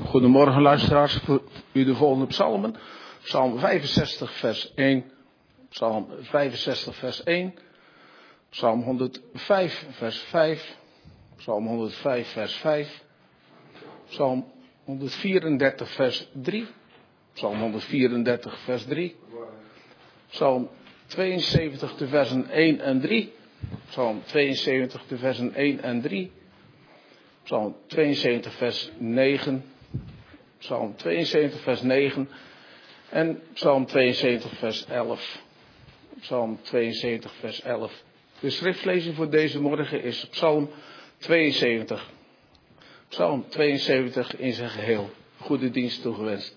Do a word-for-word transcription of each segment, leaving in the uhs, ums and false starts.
Goedemorgen luisteraars, voor u de volgende psalmen. Psalm vijfenzestig vers één, Psalm vijfenzestig vers één, Psalm honderdvijf vers vijf, Psalm honderdvijf vers vijf, Psalm honderdvierendertig vers drie, Psalm honderdvierendertig vers drie, Psalm tweeënzeventig de versen één en drie, Psalm tweeënzeventig de versen één en drie, Psalm tweeënzeventig vers negen, Psalm tweeënzeventig vers negen en Psalm tweeënzeventig vers elf. Psalm tweeënzeventig vers elf. De schriftlezing voor deze morgen is Psalm tweeënzeventig. Psalm tweeënzeventig in zijn geheel. Goede dienst toegewenst.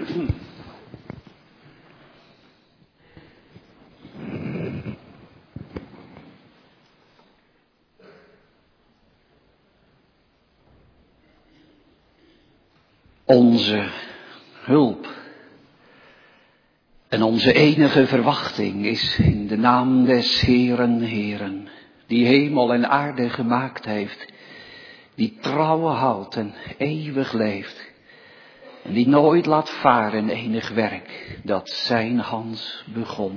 Onze hulp en onze enige verwachting is in de naam des Heeren, Heeren, die hemel en aarde gemaakt heeft, die trouw houdt en eeuwig leeft, en die nooit laat varen enig werk dat zijn hand begon.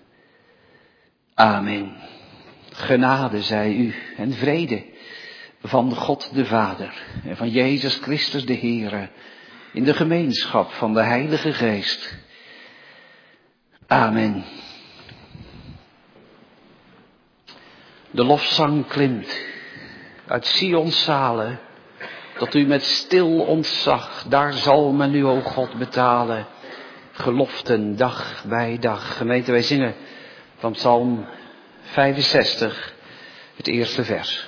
Amen. Genade zij u en vrede van God de Vader en van Jezus Christus de Heere, in de gemeenschap van de Heilige Geest. Amen. De lofzang klimt uit Sions zalen, dat u met stil ontzag, daar zal men u, o God, betalen, geloften dag bij dag. Gemeente, wij zingen van Psalm vijfenzestig, het eerste vers.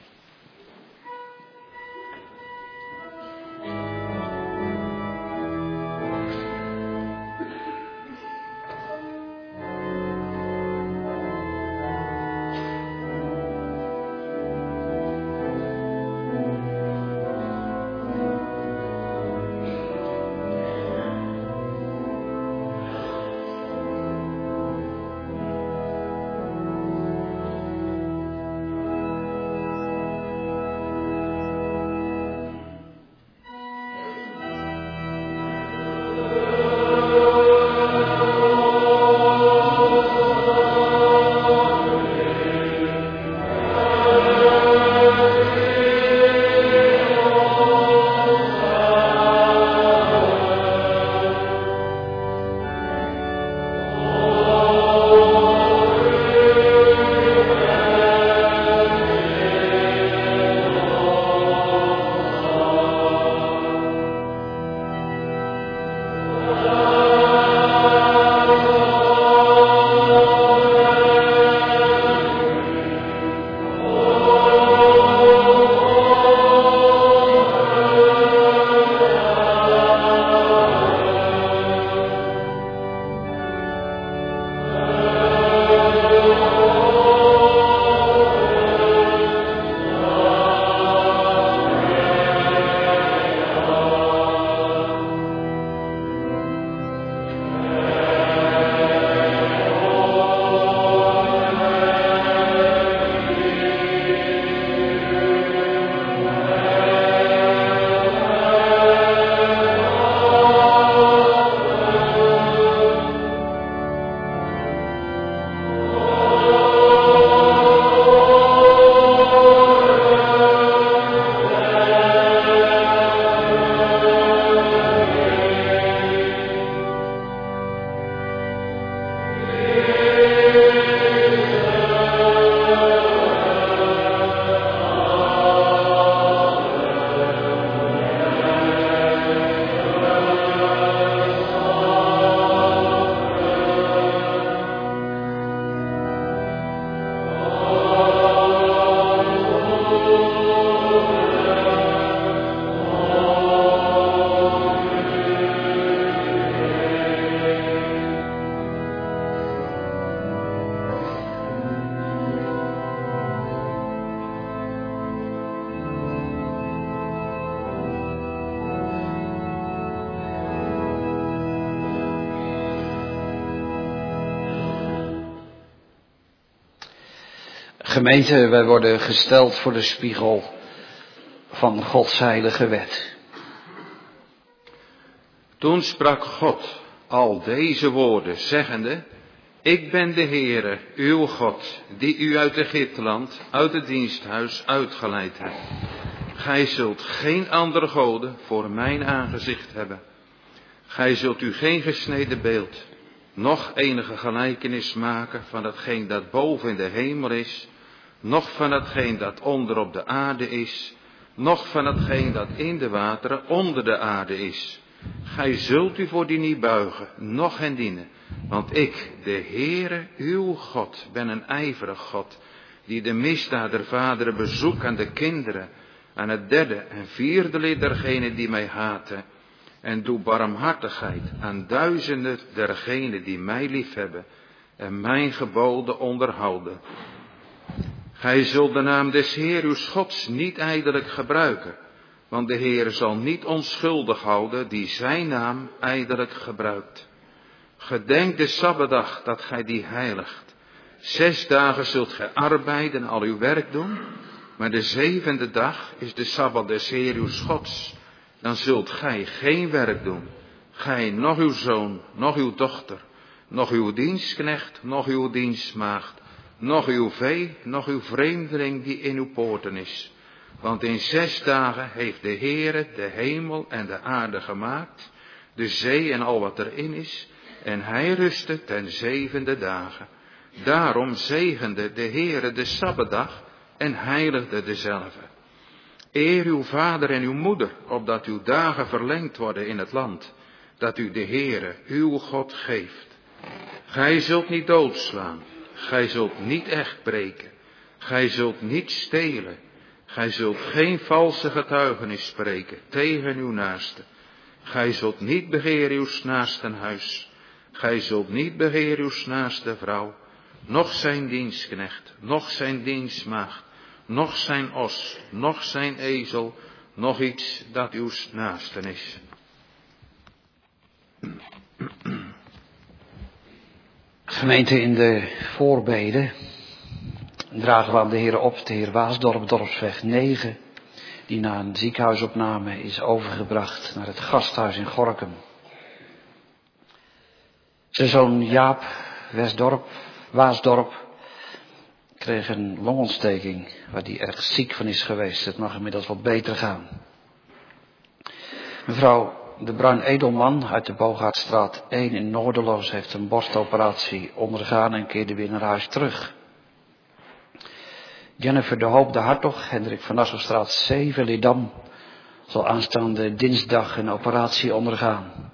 Gemeente, wij worden gesteld voor de spiegel van Gods heilige wet. Toen sprak God al deze woorden, zeggende: Ik ben de Heere, uw God, die u uit Egypteland, uit het diensthuis uitgeleid hebt. Gij zult geen andere goden voor mijn aangezicht hebben. Gij zult u geen gesneden beeld, noch enige gelijkenis maken van hetgeen dat boven in de hemel is, noch van hetgeen dat onder op de aarde is, noch van hetgeen dat in de wateren onder de aarde is. Gij zult u voor die niet buigen, noch hen dienen, want ik, de Heere, uw God, ben een ijverig God, die de misdaad der vaderen bezoekt aan de kinderen, aan het derde en vierde lid dergenen die mij haten, en doe barmhartigheid aan duizenden dergenen die mij liefhebben en mijn geboden onderhouden. Gij zult de naam des Heer uw Gods niet ijdelijk gebruiken, want de Heer zal niet onschuldig houden die zijn naam ijdelijk gebruikt. Gedenk de Sabbatdag dat gij die heiligt. Zes dagen zult gij arbeiden en al uw werk doen, maar de zevende dag is de Sabbat des Heer uw Gods. Dan zult gij geen werk doen, gij, nog uw zoon, nog uw dochter, nog uw dienstknecht, nog uw dienstmaagd, nog uw vee, nog uw vreemdeling die in uw poorten is. Want in zes dagen heeft de Heere de hemel en de aarde gemaakt, de zee en al wat erin is, en hij rustte ten zevende dagen. Daarom zegende de Heere de Sabbatdag en heiligde dezelve. Eer uw vader en uw moeder, opdat uw dagen verlengd worden in het land, dat u de Heere, uw God, geeft. Gij zult niet doodslaan, gij zult niet echt breken, gij zult niet stelen, gij zult geen valse getuigenis spreken tegen uw naaste. Gij zult niet begeren uw naasten huis, gij zult niet begeren uw naaste vrouw, noch zijn dienstknecht, noch zijn dienstmaagd, noch zijn os, noch zijn ezel, noch iets dat uw naasten is. Gemeente, in de voorbeden dragen we aan de Heer op de heer Waasdorp, Dorpsweg negen, die na een ziekenhuisopname is overgebracht naar het gasthuis in Gorinchem. Zijn zoon Jaap Westdorp, Waasdorp kreeg een longontsteking waar hij erg ziek van is geweest. Het mag inmiddels wat beter gaan. Mevrouw de Bruin Edelman uit de Bogaertsstraat één in Noorderloos heeft een borstoperatie ondergaan en keerde weer naar huis terug. Jennifer de Hoop de Hartog, Hendrik van Nassaustraat zeven, Lidam, zal aanstaande dinsdag een operatie ondergaan.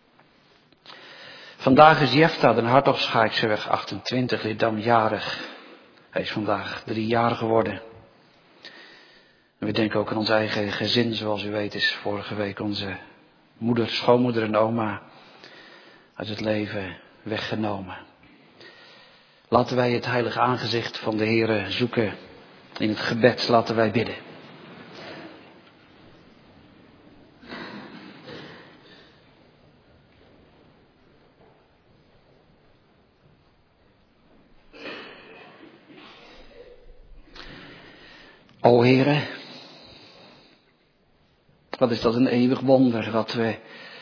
Vandaag is Jefta den Hartog, Schaikserweg achtentwintig, Lidam, jarig. Hij is vandaag drie jaar geworden. En we denken ook aan ons eigen gezin. Zoals u weet is vorige week onze moeder, schoonmoeder en oma uit het leven weggenomen. Laten wij het heilige aangezicht van de Heere zoeken. In het gebed laten wij bidden. O Heere, wat is dat een eeuwig wonder wat we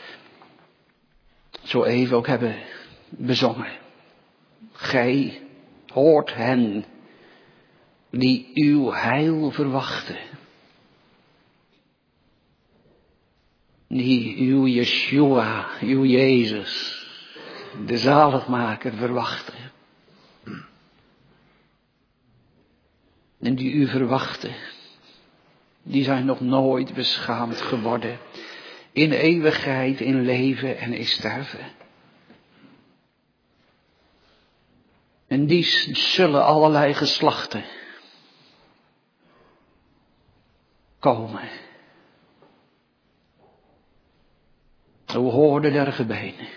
zo even ook hebben bezongen. Gij hoort hen die uw heil verwachten. Die uw Yeshua, uw Jezus, de zaligmaker verwachten. En die u verwachten, die zijn nog nooit beschaamd geworden. In eeuwigheid, in leven en in sterven. En die zullen allerlei geslachten komen. O hoorde der gebeden.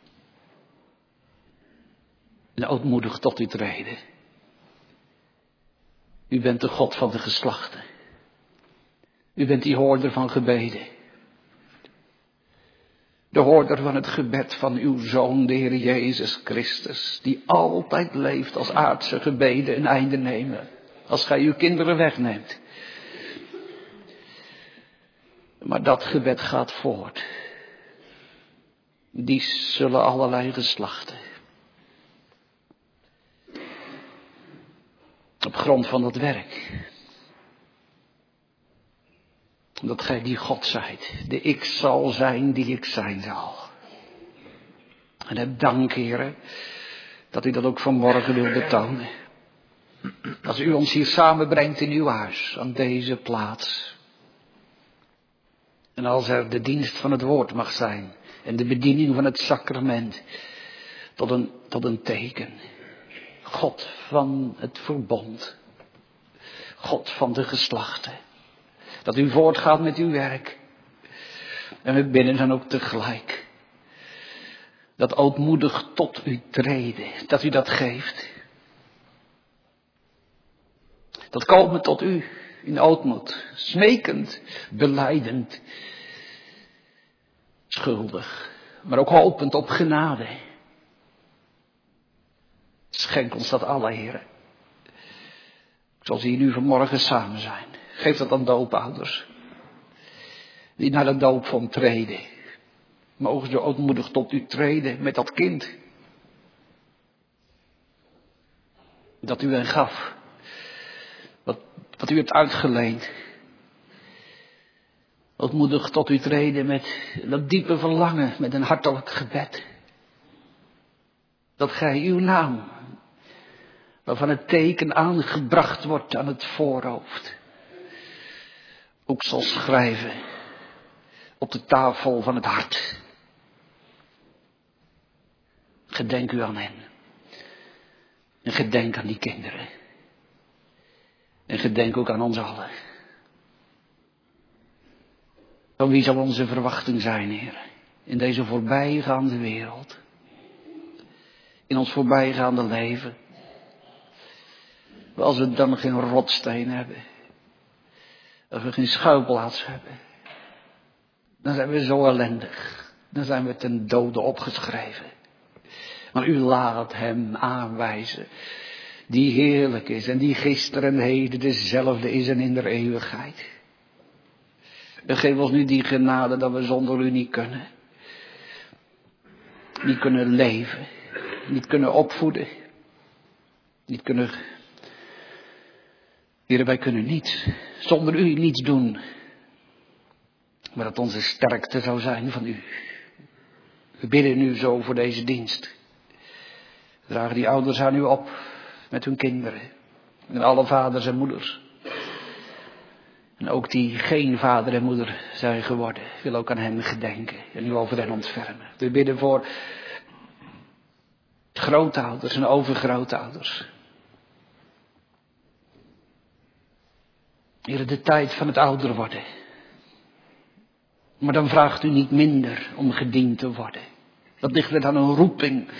En ootmoedig tot u treden. U bent de God van de geslachten. U bent die hoorder van gebeden. De hoorder van het gebed van uw Zoon, de Heer Jezus Christus, die altijd leeft als aardse gebeden een einde nemen, als gij uw kinderen wegneemt. Maar dat gebed gaat voort. Die zullen allerlei geslachten. Op grond van dat werk. Dat gij die God zijt. De ik zal zijn die ik zijn zal. En heb dank, Heere, dat u dat ook vanmorgen wilt betonen. Als u ons hier samenbrengt in uw huis, aan deze plaats. En als er de dienst van het woord mag zijn. En de bediening van het sacrament. Tot een, tot een teken. God van het verbond. God van de geslachten. Dat u voortgaat met uw werk. En we bidden dan ook tegelijk dat ootmoedig tot u treden, dat u dat geeft. Dat komen tot u in ootmoed, smekend, belijdend, schuldig, maar ook hopend op genade. Schenk ons dat alle, Heere. Zoals we hier nu vanmorgen samen zijn. Geef dat aan doopouders. Die naar de doop van treden. Mogen ze ootmoedig tot u treden met dat kind. Dat u hen gaf. Wat, wat u hebt uitgeleend. Ootmoedig tot u treden met dat diepe verlangen. Met een hartelijk gebed. Dat gij uw naam, waarvan het teken aangebracht wordt aan het voorhoofd, ook zal schrijven op de tafel van het hart. Gedenk u aan hen. En gedenk aan die kinderen. En gedenk ook aan ons allen. Van wie zal onze verwachting zijn, Heer, in deze voorbijgaande wereld? In ons voorbijgaande leven. Als we dan geen rotsteen hebben. Als we geen schuilplaats hebben. Dan zijn we zo ellendig. Dan zijn we ten dode opgeschreven. Maar u laat hem aanwijzen. Die heerlijk is. En die gisteren en heden dezelfde is en in de eeuwigheid. En geef ons nu die genade dat we zonder u niet kunnen. Niet kunnen leven. Niet kunnen opvoeden. Niet kunnen. Heer, wij kunnen niets. Zonder u niets doen. Maar dat onze sterkte zou zijn van u. We bidden nu zo voor deze dienst. We dragen die ouders aan u op. Met hun kinderen. En alle vaders en moeders. En ook die geen vader en moeder zijn geworden. Ik wil ook aan hen gedenken. En u over hen ontfermen. We bidden voor grootouders en overgrootouders. Heer, de tijd van het ouder worden. Maar dan vraagt u niet minder om gediend te worden. Dat ligt er aan een roeping.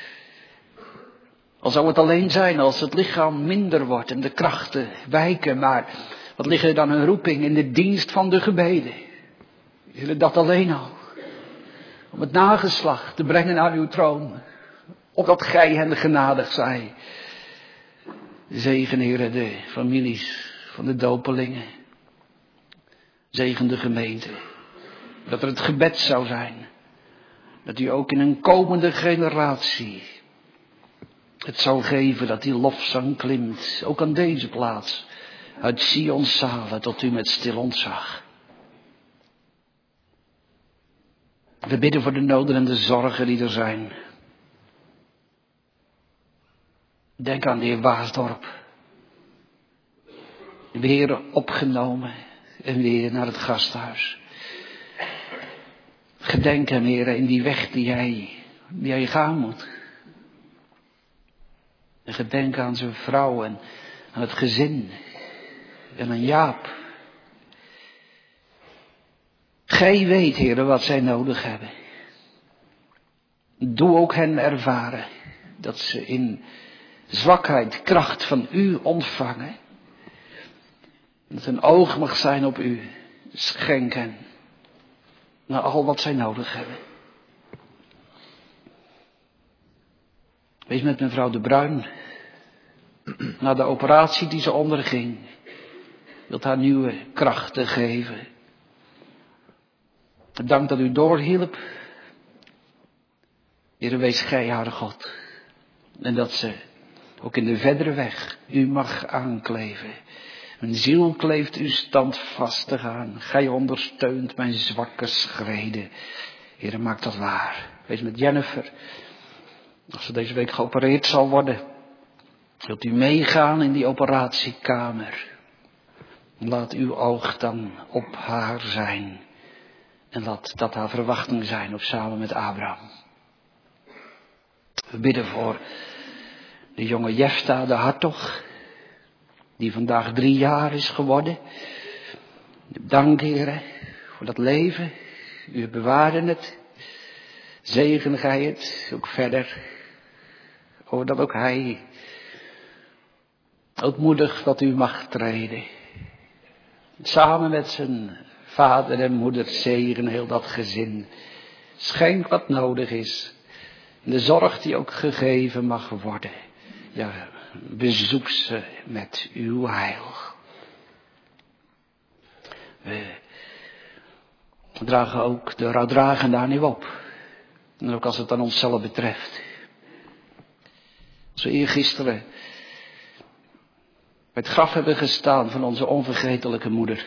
Al zou het alleen zijn als het lichaam minder wordt en de krachten wijken. Maar wat ligt er dan een roeping in de dienst van de gebeden. Heer, dat alleen al. Om het nageslacht te brengen aan uw troon. Opdat gij hen genadig zij. Zegen, Heer, de families van de dopelingen. Zegen de gemeente. Dat er het gebed zou zijn. Dat u ook in een komende generatie het zou geven dat die lofzang klimt. Ook aan deze plaats. Uit Sions zalen tot u met stil ontzag. We bidden voor de noden en de zorgen die er zijn. Denk aan de heer Waasdorp. Weer opgenomen en weer naar het gasthuis. Gedenk hem, Heer, in die weg die hij, die hij gaan moet. En gedenk aan zijn vrouw en aan het gezin. En aan Jaap. Gij weet, Heer, wat zij nodig hebben. Doe ook hen ervaren dat ze in zwakheid kracht van u ontvangen. Dat hun oog mag zijn op u. Schenk hen naar al wat zij nodig hebben. Wees met mevrouw De Bruin. Na de operatie die ze onderging. Wilt haar nieuwe krachten geven. Dank dat u doorhielp. Heer, wees gij haar God. En dat ze ook in de verdere weg u mag aankleven. Mijn ziel kleeft u standvastig aan. Gij ondersteunt mijn zwakke schreden. Heer, maak dat waar. Wees met Jennifer. Als ze deze week geopereerd zal worden. Wilt u meegaan in die operatiekamer. Laat uw oog dan op haar zijn. En laat dat haar verwachting zijn op samen met Abraham. We bidden voor de jonge Jefta de Hartog. Die vandaag drie jaar is geworden. Dank, Heer, voor dat leven. U bewaarde het. Zegen gij het ook verder. Oh, dat ook hij ootmoedig tot u mag treden. Samen met zijn vader en moeder zegen heel dat gezin. Schenk wat nodig is. De zorg die ook gegeven mag worden. Ja, bezoek ze met uw heil. We dragen ook de rouwdragen daar nu op. En ook als het aan onszelf betreft. Als we eergisteren bij het graf hebben gestaan van onze onvergetelijke moeder.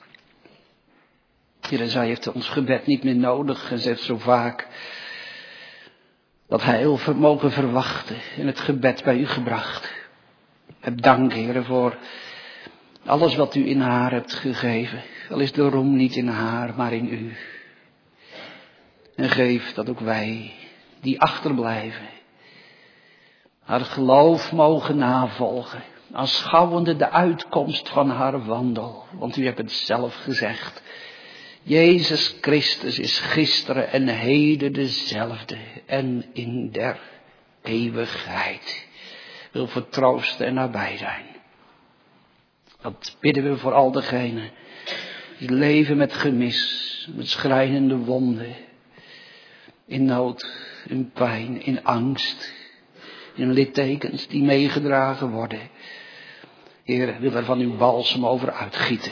Heer, zij heeft ons gebed niet meer nodig en ze heeft zo vaak dat heil mogen verwachten in het gebed bij u gebracht. Heb dank, Heer, voor alles wat u in haar hebt gegeven. Al is de roem niet in haar, maar in u. En geef dat ook wij, die achterblijven, haar geloof mogen navolgen. Aanschouwende de uitkomst van haar wandel. Want u hebt het zelf gezegd. Jezus Christus is gisteren en heden dezelfde. En in der eeuwigheid. Wil vertroosten en nabij zijn. Dat bidden we voor al degenen die leven met gemis, met schrijnende wonden, in nood, in pijn, in angst, in littekens die meegedragen worden. Heer, wil er van uw balsem over uitgieten.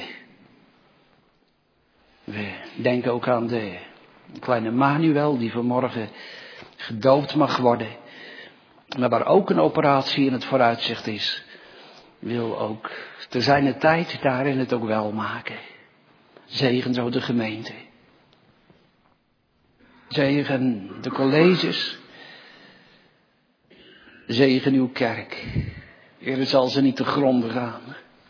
We denken ook aan de kleine Manuel die vanmorgen gedoopt mag worden, maar waar ook een operatie in het vooruitzicht is. Wil ook te zijner tijd daarin het ook wel maken. Zegen zo de gemeente. Zegen de colleges. Zegen uw kerk. Eerder zal ze niet te gronden gaan.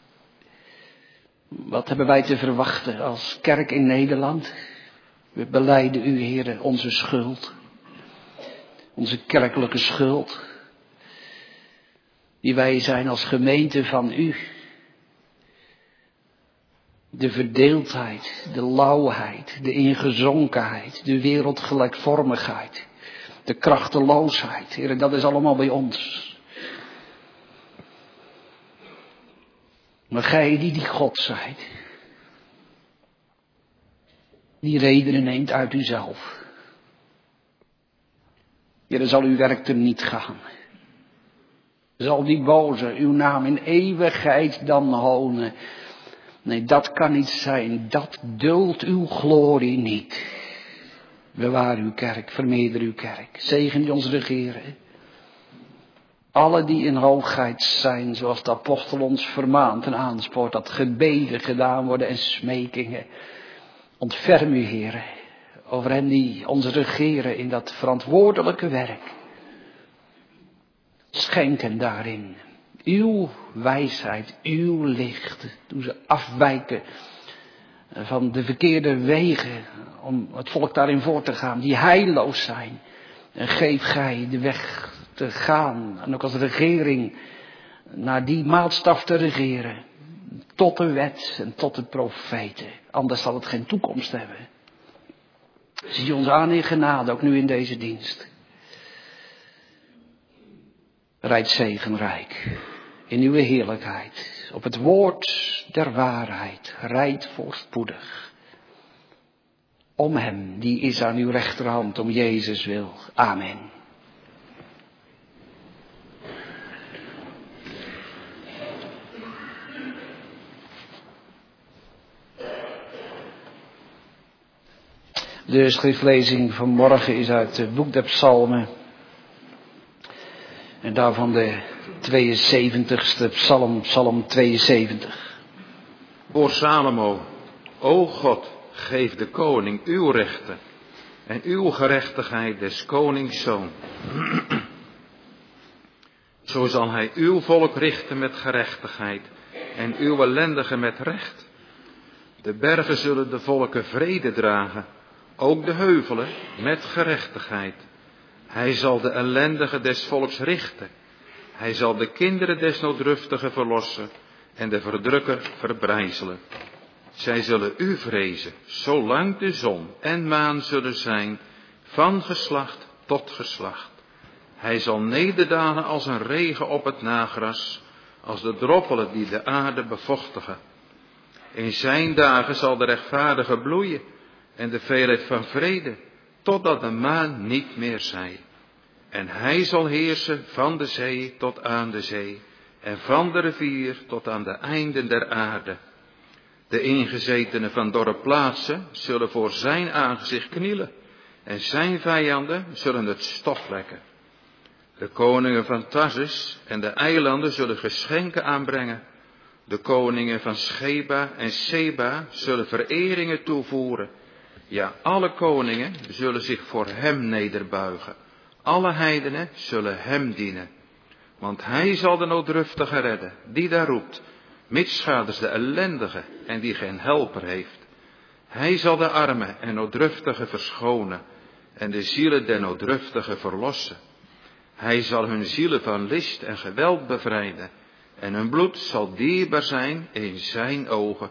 Wat hebben wij te verwachten als kerk in Nederland? We belijden u, Heere, onze schuld. Onze kerkelijke schuld. Die wij zijn als gemeente van u. De verdeeldheid, de lauwheid, de ingezonkenheid, de wereldgelijkvormigheid, de krachteloosheid. Heer, dat is allemaal bij ons. Maar gij die die God zijt, die redenen neemt uit uzelf. Heer, zal uw werk er niet gaan. Zal die boze uw naam in eeuwigheid dan honen? Nee, dat kan niet zijn. Dat duldt uw glorie niet. Bewaar uw kerk, vermeerder uw kerk. Zegen die ons regeren. Alle die in hoogheid zijn, zoals de apostel ons vermaant en aanspoort, dat gebeden gedaan worden en smekingen. Ontferm u, Heere, over hen die ons regeren in dat verantwoordelijke werk. Schenken daarin uw wijsheid, uw licht. Doe ze afwijken van de verkeerde wegen om het volk daarin voor te gaan, die heilloos zijn. En geef gij de weg te gaan en ook als regering naar die maatstaf te regeren. Tot de wet en tot de profeten. Anders zal het geen toekomst hebben. Zie ons aan in genade, ook nu in deze dienst. Rijd zegenrijk in uw heerlijkheid. Op het woord der waarheid. Rijd voorspoedig. Om hem, die is aan uw rechterhand, om Jezus wil. Amen. De schriftlezing van morgen is uit het boek der Psalmen. En daarvan de tweeënzeventigste psalm, psalm tweeënzeventig. Voor Salomo, o God, geef de koning uw rechten en uw gerechtigheid des konings zoon. Zo zal hij uw volk richten met gerechtigheid en uw ellendigen met recht. De bergen zullen de volken vrede dragen, ook de heuvelen met gerechtigheid. Hij zal de ellendigen des volks richten. Hij zal de kinderen des nooddruftigen verlossen en de verdrukker verbrijzelen. Zij zullen u vrezen, zolang de zon en maan zullen zijn, van geslacht tot geslacht. Hij zal nederdalen als een regen op het nagras, als de droppelen die de aarde bevochtigen. In zijn dagen zal de rechtvaardige bloeien en de veelheid van vrede, totdat de maan niet meer zij. En hij zal heersen van de zee tot aan de zee, en van de rivier tot aan de einden der aarde. De ingezetenen van dorre plaatsen zullen voor zijn aangezicht knielen, en zijn vijanden zullen het stof lekken. De koningen van Tarsus en de eilanden zullen geschenken aanbrengen. De koningen van Sheba en Seba zullen vereringen toevoeren. Ja, alle koningen zullen zich voor hem nederbuigen. Alle heidenen zullen hem dienen. Want hij zal de nooddruftige redden, die daar roept, mitsschaders de ellendige en die geen helper heeft. Hij zal de armen en nooddruftigen verschonen en de zielen der nooddruftigen verlossen. Hij zal hun zielen van list en geweld bevrijden en hun bloed zal dierbaar zijn in zijn ogen.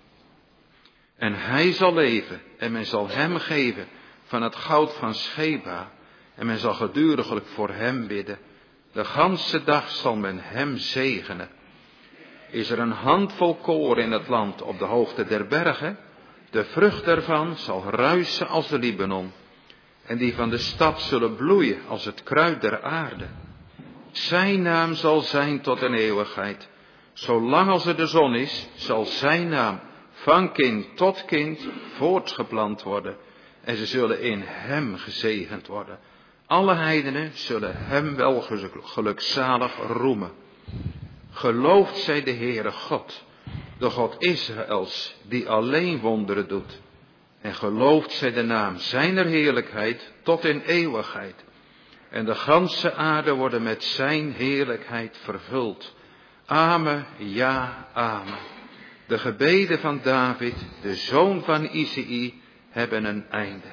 En hij zal leven en men zal hem geven van het goud van Sheba en men zal geduriglijk voor hem bidden. De ganse dag zal men hem zegenen. Is er een handvol koren in het land op de hoogte der bergen? De vrucht daarvan zal ruisen als de Libanon. En die van de stad zullen bloeien als het kruid der aarde. Zijn naam zal zijn tot een eeuwigheid. Zolang als er de zon is, zal zijn naam van kind tot kind voortgeplant worden. En ze zullen in hem gezegend worden. Alle heidenen zullen hem wel gelukzalig roemen. Gelooft zij de Heere God, de God Israëls, die alleen wonderen doet. En gelooft zij de naam zijner heerlijkheid tot in eeuwigheid. En de ganse aarde worden met zijn heerlijkheid vervuld. Amen, ja, amen. De gebeden van David, de zoon van Isaïe, hebben een einde.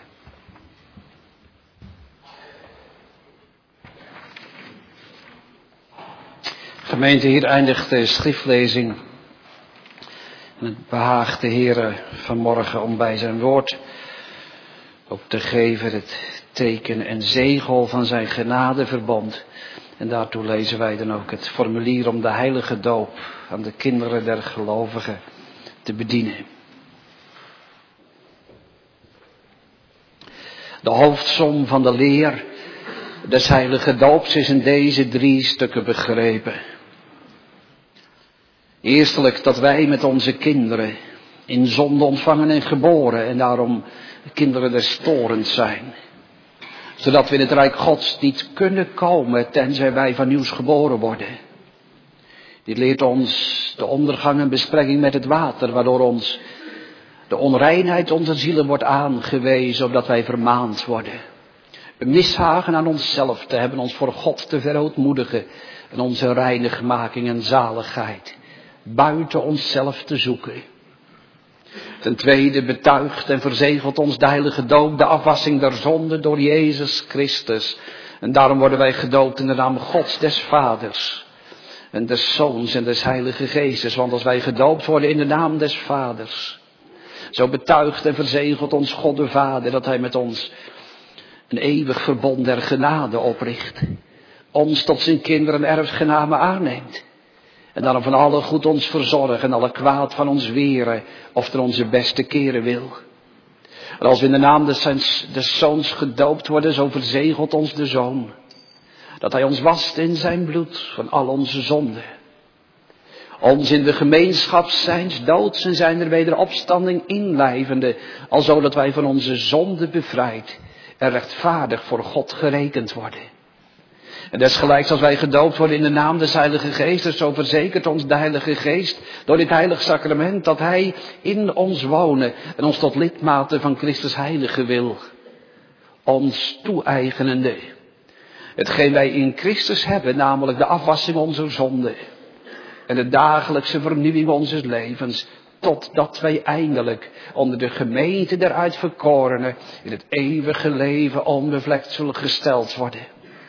Gemeente, hier eindigt de schriftlezing. En het behaagt de Heere vanmorgen om bij zijn woord ook te geven het teken en zegel van zijn genadeverbond. En daartoe lezen wij dan ook het formulier om de heilige doop aan de kinderen der gelovigen te bedienen. De hoofdsom van de leer des heilige doops is in deze drie stukken begrepen. Eerstelijk dat wij met onze kinderen in zonde ontvangen en geboren en daarom kinderen des torens zijn. Zodat we in het rijk Gods niet kunnen komen tenzij wij van nieuws geboren worden. Dit leert ons de ondergang en bespreking met het water, waardoor ons de onreinheid onze zielen wordt aangewezen, opdat wij vermaand worden. Een mishagen aan onszelf te hebben, ons voor God te verootmoedigen en onze reinigmaking en zaligheid buiten onszelf te zoeken. Ten tweede betuigt en verzegelt ons de heilige doop de afwassing der zonde door Jezus Christus. En daarom worden wij gedoopt in de naam Gods des Vaders en des Zoons en des Heilige Geestes. Want als wij gedoopt worden in de naam des Vaders, zo betuigt en verzegelt ons God de Vader dat hij met ons een eeuwig verbond der genade opricht. Ons tot zijn kinderen erfgename aanneemt. En daarom van alle goed ons verzorgen en alle kwaad van ons weren, of ten onze beste keren wil. En als we in de naam des, des Zoons gedoopt worden, zo verzegelt ons de Zoon. Dat hij ons wast in zijn bloed van al onze zonden. Ons in de gemeenschap zijns doods en zijn er wederopstanding inlijvende, alzo dat wij van onze zonde bevrijd en rechtvaardig voor God gerekend worden. En desgelijks als wij gedoopt worden in de naam des Heilige Geestes, zo verzekert ons de Heilige Geest door dit heilig sacrament dat hij in ons wonen en ons tot lidmaten van Christus heilige wil. Ons toe-eigenende. Hetgeen wij in Christus hebben, namelijk de afwassing onze zonden. En de dagelijkse vernieuwing onze levens. Totdat wij eindelijk onder de gemeente der uitverkorenen in het eeuwige leven onbevlekt zullen gesteld worden.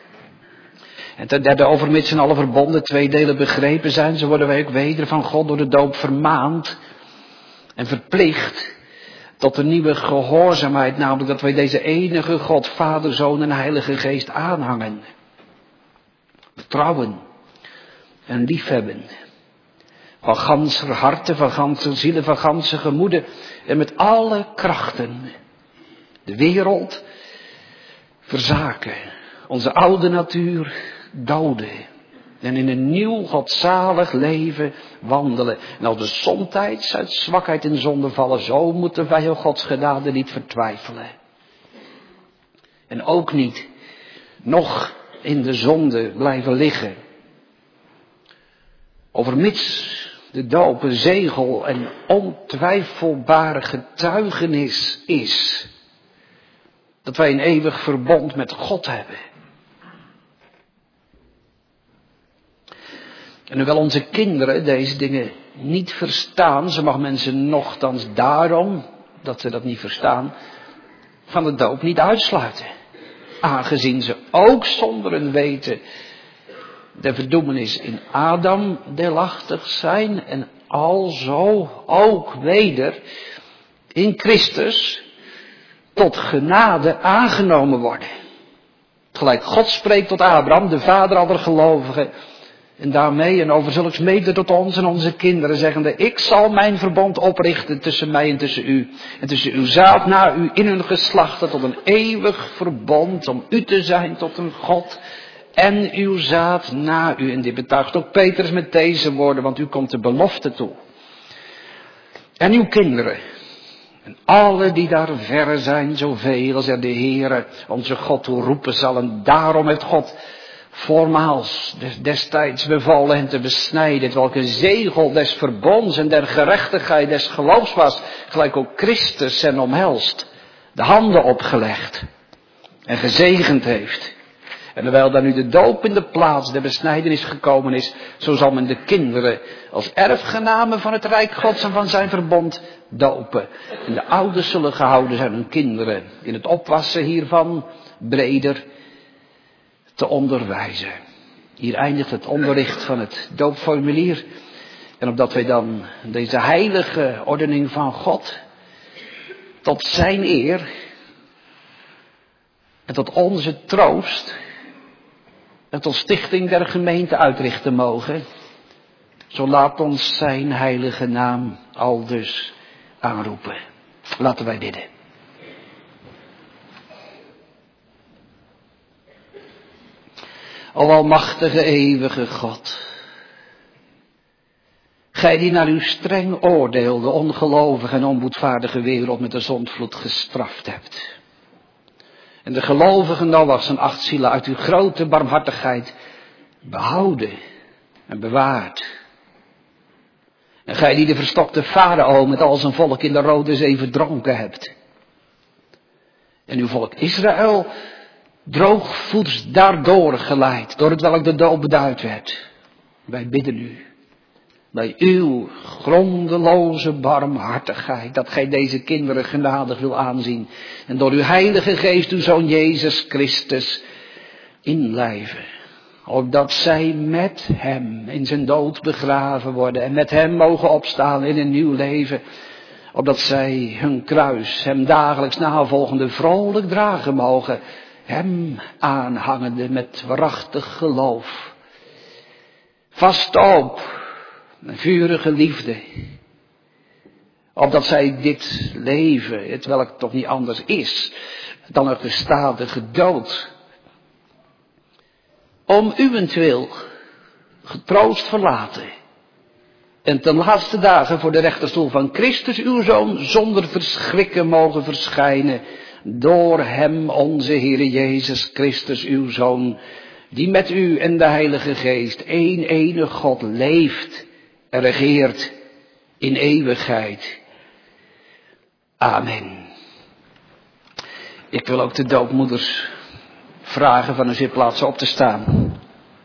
En ten derde, overmits in alle verbonden twee delen begrepen zijn, zo worden wij ook weder van God door de doop vermaand En verplicht tot een nieuwe gehoorzaamheid, namelijk dat wij deze enige God, Vader, Zoon en Heilige Geest aanhangen. Vertrouwen en liefhebben. Van ganser harten, van ganser zielen, van ganse gemoeden en met alle krachten. De wereld verzaken, onze oude natuur doden. En in een nieuw godzalig leven wandelen. En als we somtijds uit zwakheid in zonde vallen, zo moeten wij op Gods genade niet vertwijfelen. En ook niet nog in de zonde blijven liggen. Overmits de doop een zegel en ontwijfelbare getuigenis is. Dat wij een eeuwig verbond met God hebben. En hoewel onze kinderen deze dingen niet verstaan, ze mag mensen nochtans daarom, dat ze dat niet verstaan, van de doop niet uitsluiten. Aangezien ze ook zonder een weten de verdoemenis in Adam deelachtig zijn en alzo ook weder in Christus tot genade aangenomen worden. Gelijk God spreekt tot Abraham, de vader aller gelovigen, en daarmee en over zulks mede tot ons en onze kinderen, zeggende: ik zal mijn verbond oprichten tussen mij en tussen u. En tussen uw zaad na u in hun geslachten tot een eeuwig verbond, om u te zijn tot een God. En uw zaad na u. En dit betuigt ook Petrus met deze woorden, want u komt de belofte toe. En uw kinderen. En alle die daar verre zijn, zoveel als er de Heere onze God toe roepen zal. En daarom heeft God voormaals destijds bevolen hen te besnijden, welke zegel des verbonds en der gerechtigheid des geloofs was, gelijk ook Christus hen omhelst, de handen opgelegd en gezegend heeft. En terwijl daar nu de doop in de plaats der besnijdenis gekomen is, zo zal men de kinderen als erfgenamen van het Rijk Gods en van zijn verbond dopen. En de ouders zullen gehouden zijn hun kinderen in het opwassen hiervan breder te onderwijzen. Hier eindigt het onderricht van het doopformulier. En opdat wij dan deze heilige ordening van God tot zijn eer en tot onze troost en tot stichting der gemeente uitrichten mogen, zo laat ons zijn heilige naam aldus aanroepen. Laten wij bidden. O almachtige eeuwige God, gij die naar uw streng oordeel de ongelovige en onboedvaardige wereld met de zondvloed gestraft hebt. En de gelovige Noach zijn acht zielen uit uw grote barmhartigheid behouden en bewaard. En gij die de verstokte farao met al zijn volk in de Rode Zee verdronken hebt. En uw volk Israël droogvoets daardoor geleid, door het welk de doop beduid werd. Wij bidden u, bij uw grondeloze barmhartigheid, dat gij deze kinderen genadig wil aanzien. En door uw heilige geest, uw Zoon Jezus Christus, inlijven. Opdat zij met hem in zijn dood begraven worden en met hem mogen opstaan in een nieuw leven. Opdat zij hun kruis, hem dagelijks navolgende, vrolijk dragen mogen. Hem aanhangende met waarachtig geloof. Vast op, een vurige liefde. Opdat zij dit leven, het welk toch niet anders is dan een gestadige dood, om uwentwil getroost verlaten. En ten laatste dagen voor de rechterstoel van Christus, uw Zoon, zonder verschrikken mogen verschijnen. Door hem, onze Heere Jezus Christus, uw Zoon, die met u en de Heilige Geest, één enig God, leeft en regeert in eeuwigheid. Amen. Ik wil ook de doopmoeders vragen van hun zitplaatsen op te staan.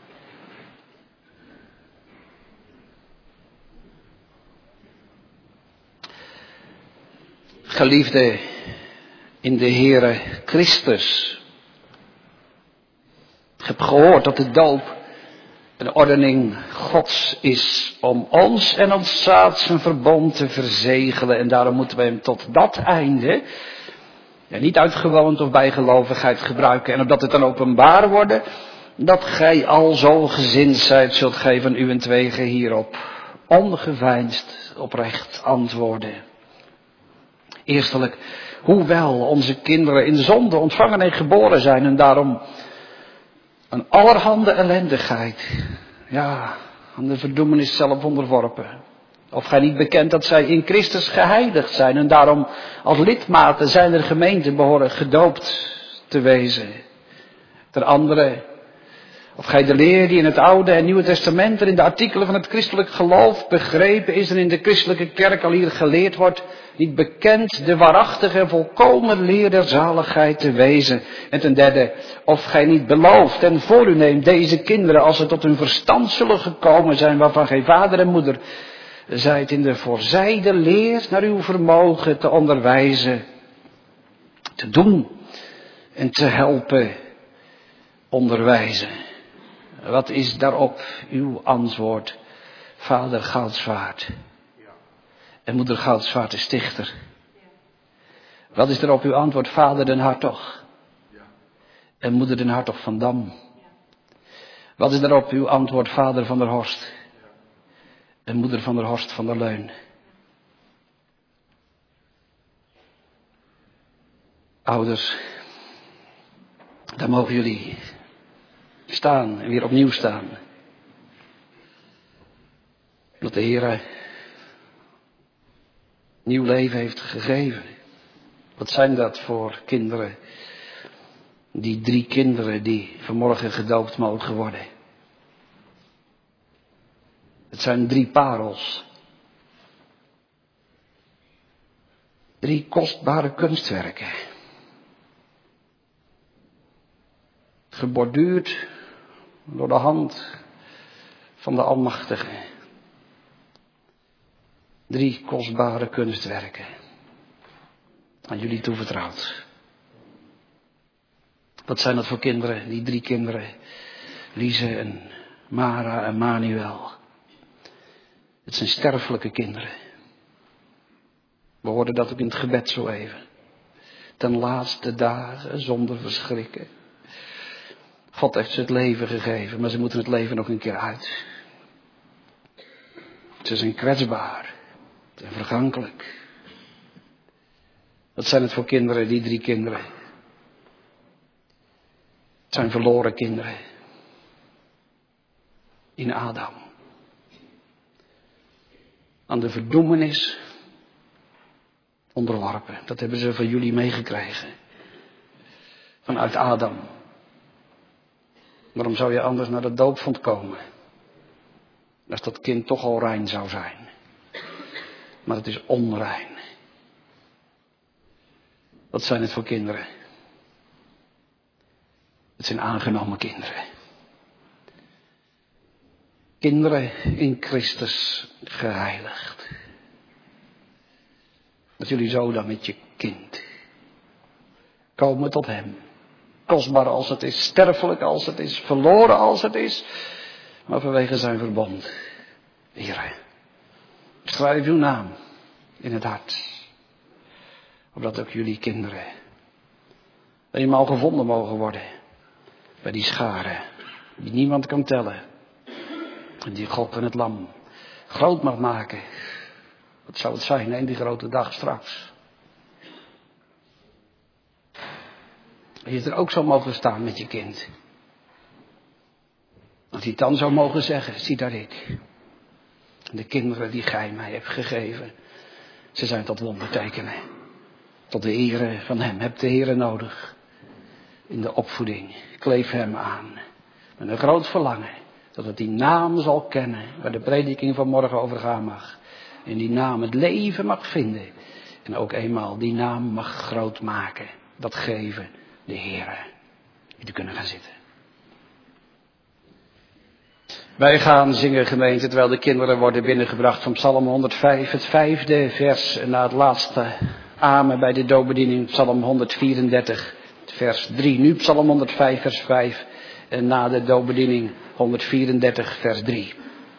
Geliefde in de Heere Christus. Ik heb gehoord dat de doop Een ordening Gods is om ons en ons zaad zijn verbond te verzegelen. En daarom moeten we hem tot dat einde, ja, niet uit gewoonte of bijgelovigheid gebruiken. En opdat het dan openbaar worden, dat gij al zo gezind zijt, zult gij van uwentwege hierop ongeveinsd oprecht antwoorden. Eerstelijk, hoewel onze kinderen in zonde ontvangen en geboren zijn en daarom aan allerhande ellendigheid, ja, aan de verdoemenis zelf onderworpen. Of gij niet bekent dat zij in Christus geheiligd zijn en daarom als lidmaten zijner gemeente behoren gedoopt te wezen. Ter andere, of gij de leer die in het Oude en Nieuwe Testament en in de artikelen van het christelijk geloof begrepen is en in de christelijke kerk al hier geleerd wordt, niet bekend de waarachtige en volkomen leer der zaligheid te wezen. En ten derde, of gij niet belooft en voor u neemt deze kinderen als ze tot hun verstand zullen gekomen zijn, waarvan gij vader en moeder zijt in de voorzijde leer naar uw vermogen te onderwijzen, te doen en te helpen onderwijzen. Wat is daarop uw antwoord, vader Goudswaard? En moeder Goudswaard de stichter. Wat is daarop uw antwoord, vader Den Hartog? En moeder Den Hartog van Dam. Wat is daarop uw antwoord, vader Van der Horst? En moeder Van der Horst van der Leun. Ouders, daar mogen jullie staan en weer opnieuw staan. Dat de Heer nieuw leven heeft gegeven. Wat zijn dat voor kinderen? Die drie kinderen die vanmorgen gedoopt mogen worden. Het zijn drie parels. Drie kostbare kunstwerken. Geborduurd door de hand van de Almachtige. Drie kostbare kunstwerken. Aan jullie toevertrouwd. Wat zijn dat voor kinderen? Die drie kinderen. Lise en Mara en Manuel. Het zijn sterfelijke kinderen. We hoorden dat ook in het gebed zo even. Ten laatste dagen zonder verschrikken. God heeft ze het leven gegeven, maar ze moeten het leven nog een keer uit. Ze zijn kwetsbaar en vergankelijk. Wat zijn het voor kinderen, die drie kinderen? Het zijn verloren kinderen. In Adam. Aan de verdoemenis onderworpen. Dat hebben ze van jullie meegekregen. Vanuit Adam. Waarom zou je anders naar de doopvond komen? Als dat kind toch al rein zou zijn. Maar het is onrein. Wat zijn het voor kinderen? Het zijn aangenomen kinderen. Kinderen in Christus geheiligd. Dat jullie zo dan met je kind komen tot hem. Kostbaar als het is, sterfelijk als het is, verloren als het is. Maar vanwege zijn verbond. Here, schrijf uw naam in het hart. Opdat ook jullie kinderen eenmaal gevonden mogen worden. Bij die scharen die niemand kan tellen. En die God en het lam groot mag maken. Wat zou het zijn, hè, die grote dag straks. En je er ook zou mogen staan met je kind. Dat hij dan zou mogen zeggen, zie daar ik. De kinderen die gij mij hebt gegeven. Ze zijn tot wondertekenen. Tot de ere van hem. Heb de Heere nodig. In de opvoeding. Kleef hem aan. Met een groot verlangen. Dat het die naam zal kennen. Waar de prediking van morgen over gaan mag. En die naam het leven mag vinden. En ook eenmaal die naam mag groot maken. Dat geven de Heere. Jullie kunnen gaan zitten. Wij gaan zingen, gemeente, terwijl de kinderen worden binnengebracht van Psalm honderdvijf, het vijfde vers, en na het laatste amen bij de doopbediening, Psalm honderdvierendertig, vers drie. Nu Psalm honderdvijf, vers vijf, en na de doopbediening honderdvierendertig vers drie.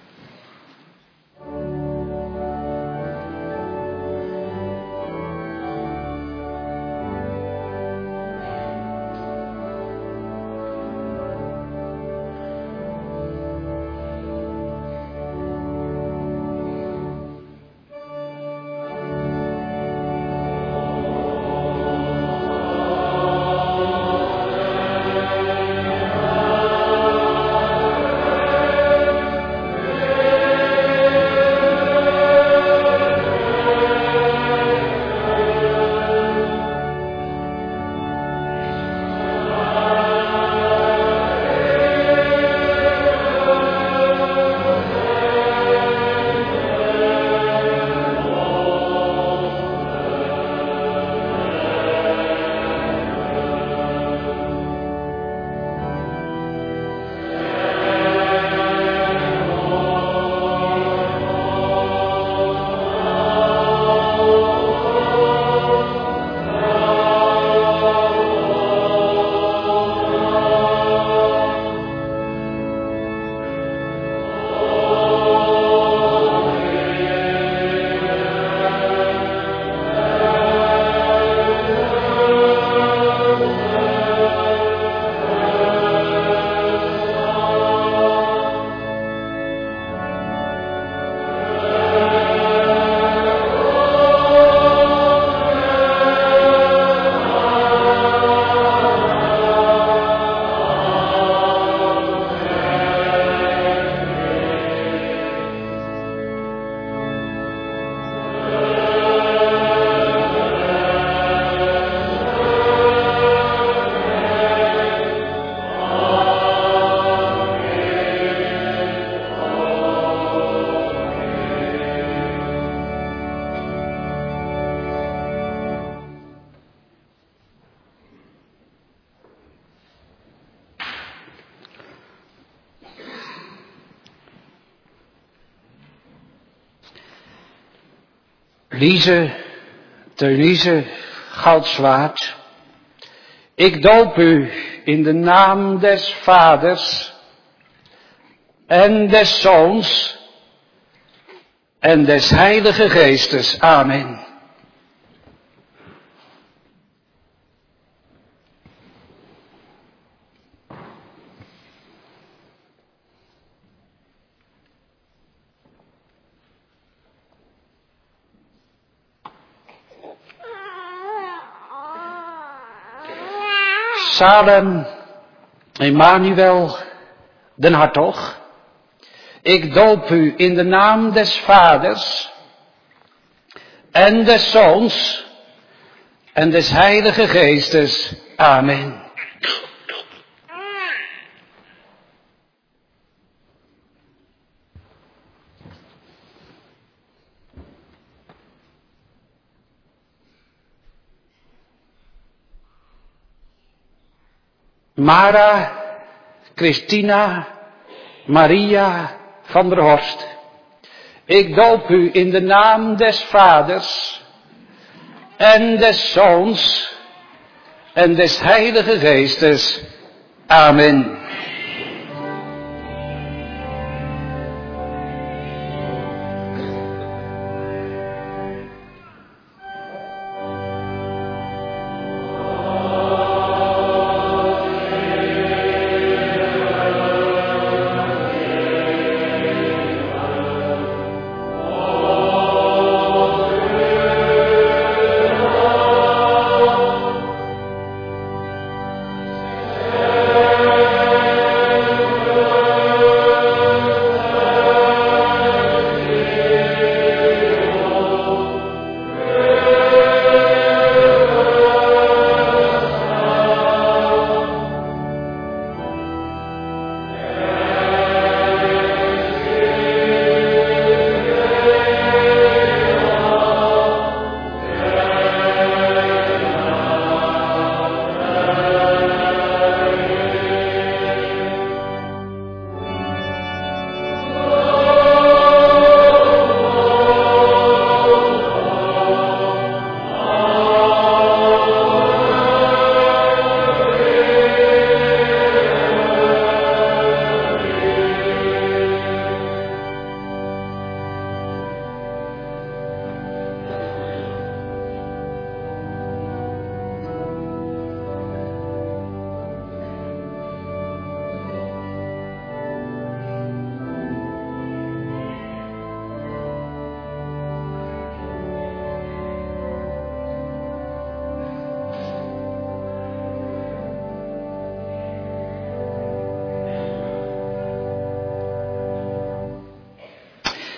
Lize, Teunize, Goudzwaard, ik doop u in de naam des Vaders en des Zoons en des Heilige Geestes. Amen. Salem, Emmanuel, den Hartog, ik doop u in de naam des Vaders en des Zoons en des Heilige Geestes. Amen. Mara, Christina, Maria van der Horst, ik doop u in de naam des Vaders en des Zoons en des Heilige Geestes. Amen. Amen.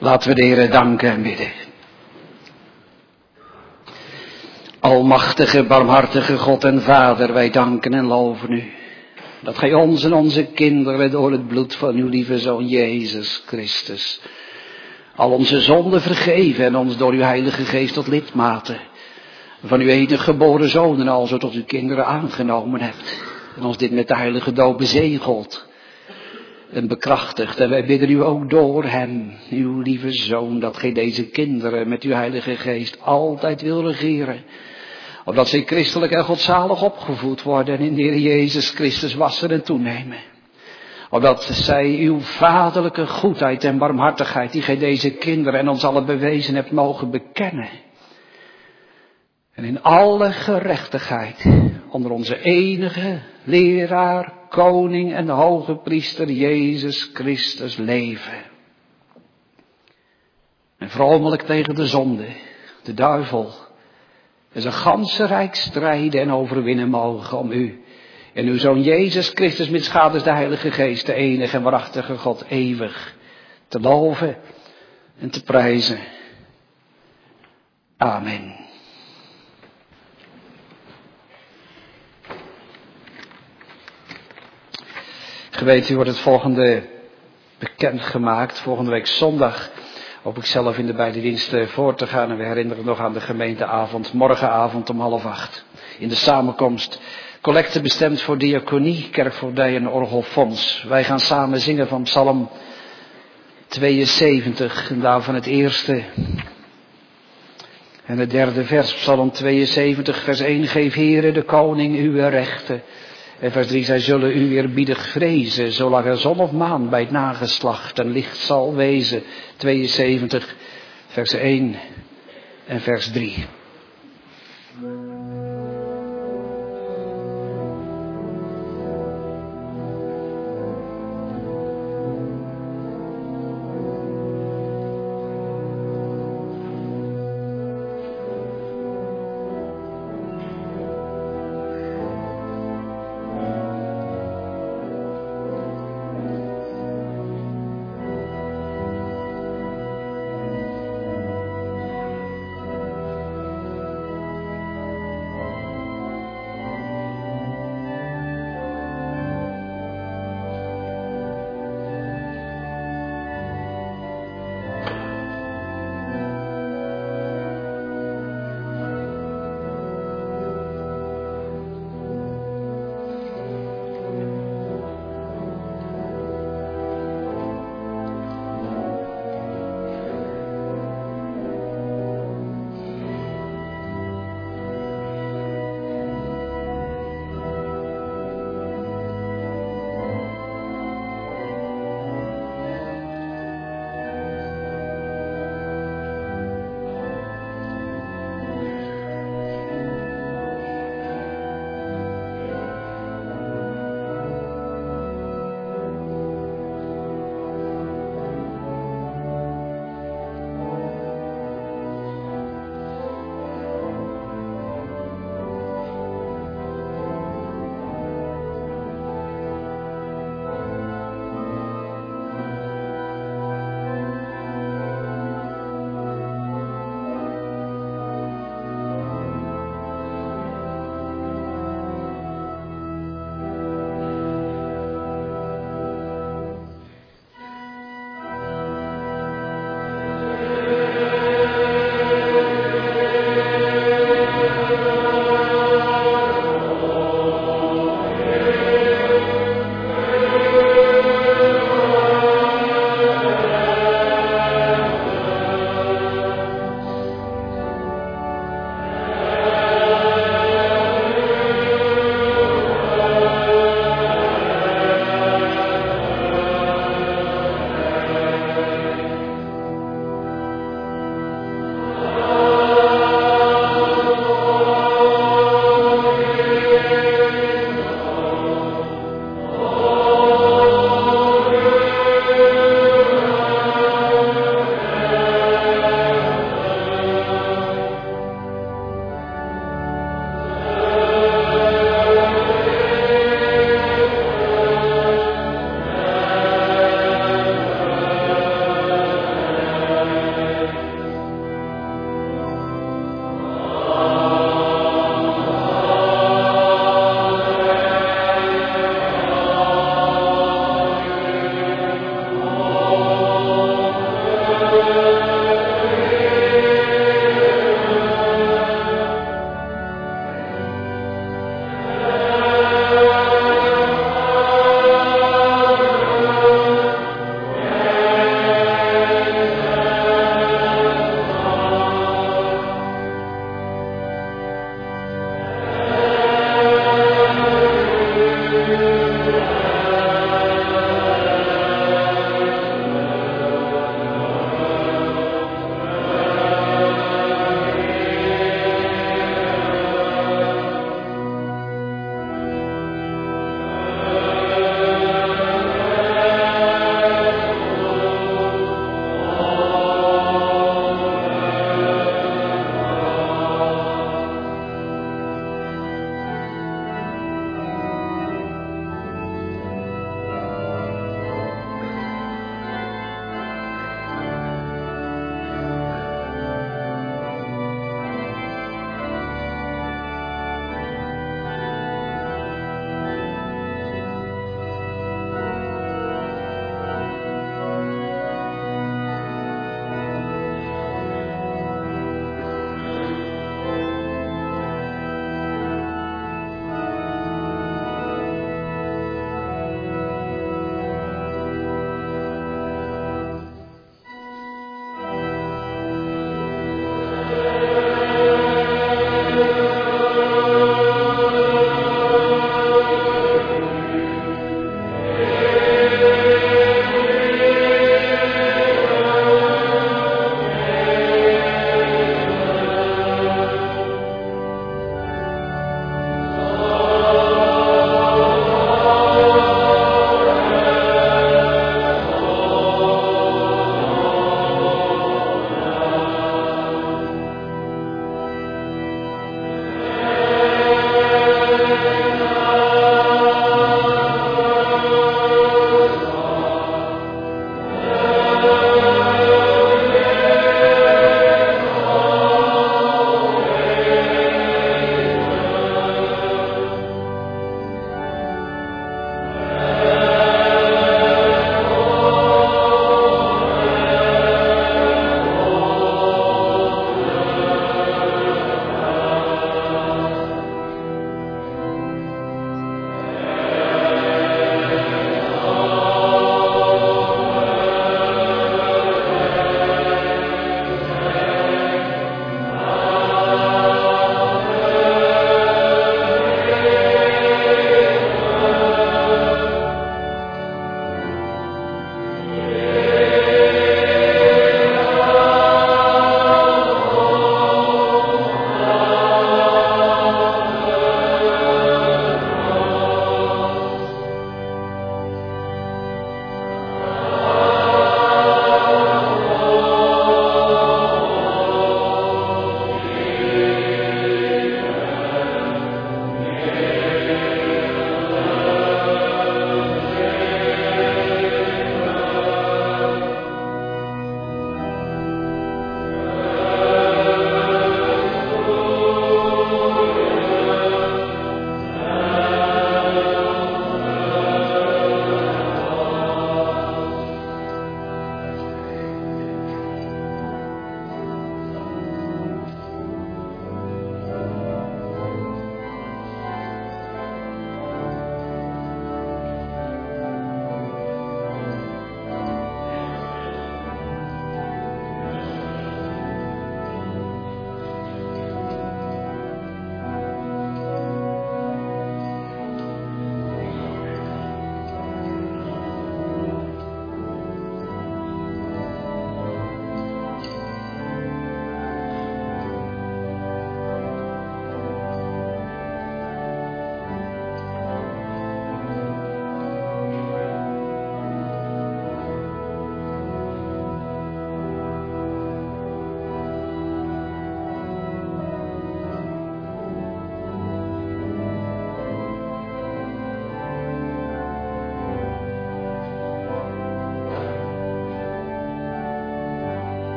Laten we de Heere danken en bidden. Almachtige, barmhartige God en Vader, wij danken en loven u. Dat gij ons en onze kinderen door het bloed van uw lieve Zoon Jezus Christus al onze zonden vergeven en ons door uw Heilige Geest tot lidmaten van uw enige geboren Zoon en al zo tot uw kinderen aangenomen hebt. En ons dit met de heilige doop bezegeld en bekrachtigd. En wij bidden u ook door hem, uw lieve Zoon, dat gij deze kinderen met uw Heilige Geest altijd wil regeren. Opdat zij christelijk en godzalig opgevoed worden en in de Heer Jezus Christus wassen en toenemen. Opdat zij uw vaderlijke goedheid en barmhartigheid, die gij deze kinderen en ons allen bewezen hebt, mogen bekennen. En in alle gerechtigheid onder onze enige leraar, koning en hoge priester Jezus Christus leven. En vromelijk tegen de zonde, de duivel en zijn ganse rijk strijden en overwinnen mogen om u en uw Zoon Jezus Christus met schades de Heilige Geest, de enige en waarachtige God, eeuwig te loven en te prijzen. Amen. Geweten, u wordt het volgende bekendgemaakt. Volgende week zondag hoop ik zelf in de beide diensten voor te gaan. En we herinneren nog aan de gemeenteavond, morgenavond om half acht. In de samenkomst, collecte bestemd voor diaconie, kerkvoordij en orgelfonds. Wij gaan samen zingen van Psalm tweeënzeventig. En daarvan het eerste en het derde vers. Psalm tweeënzeventig, vers één. Geef Heere de koning uw rechten. En vers drie, zij zullen u eerbiedig vrezen, zolang er zon of maan bij het nageslacht en licht zal wezen. tweeënzeventig, vers één en vers drie.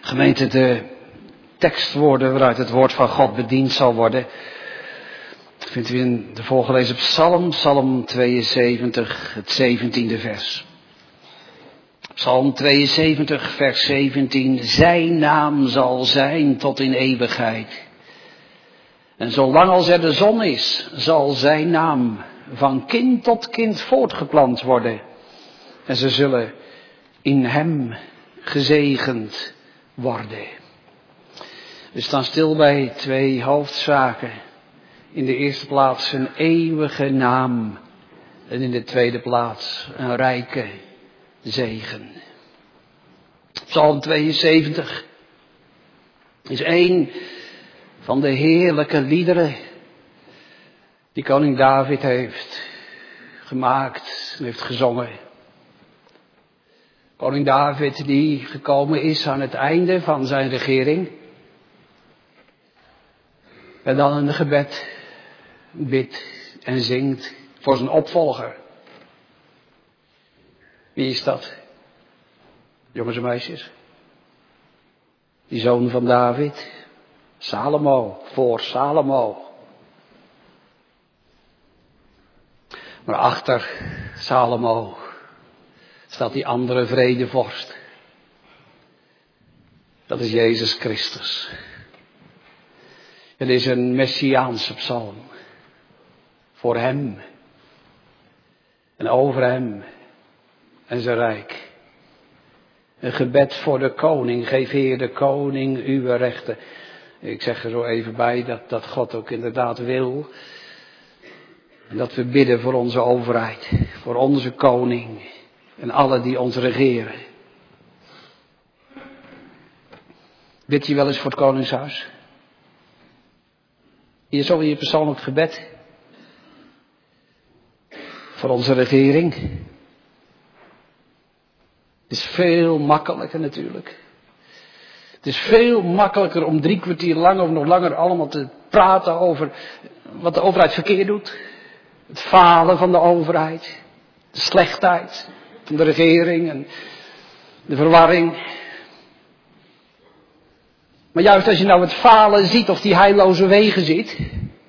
Gemeente, de tekstwoorden waaruit het woord van God bediend zal worden, vindt u in de voorgelezen psalm, psalm tweeënzeventig, het zeventiende vers. Psalm tweeënzeventig, vers zeventien. Zijn naam zal zijn tot in eeuwigheid. En zolang als er de zon is, zal zijn naam van kind tot kind voortgeplant worden. En ze zullen in hem gezegend worden. We staan stil bij twee hoofdzaken. In de eerste plaats een eeuwige naam. En in de tweede plaats een rijke zegen. Psalm tweeënzeventig is een van de heerlijke liederen die koning David heeft gemaakt en heeft gezongen. Koning David die gekomen is aan het einde van zijn regering. En dan een gebed bidt en zingt voor zijn opvolger. Wie is dat? Jongens en meisjes. Die zoon van David. Salomo, voor Salomo. Maar achter Salomo staat die andere vredevorst. Dat is Jezus Christus. Het is een messiaanse psalm. Voor hem. En over hem. En zijn rijk. Een gebed voor de koning. Geef Heer de koning uw rechten. Ik zeg er zo even bij dat, dat God ook inderdaad wil. En dat we bidden voor onze overheid. Voor onze koning. En alle die ons regeren. Bid je wel eens voor het koningshuis? Hier zo in je persoonlijk gebed. Voor onze regering. Het is veel makkelijker natuurlijk. Het is veel makkelijker om drie kwartier lang of nog langer allemaal te praten over wat de overheid verkeerd doet. Het falen van de overheid. De slechtheid van de regering en de verwarring. Maar juist als je nou het falen ziet of die heilloze wegen ziet.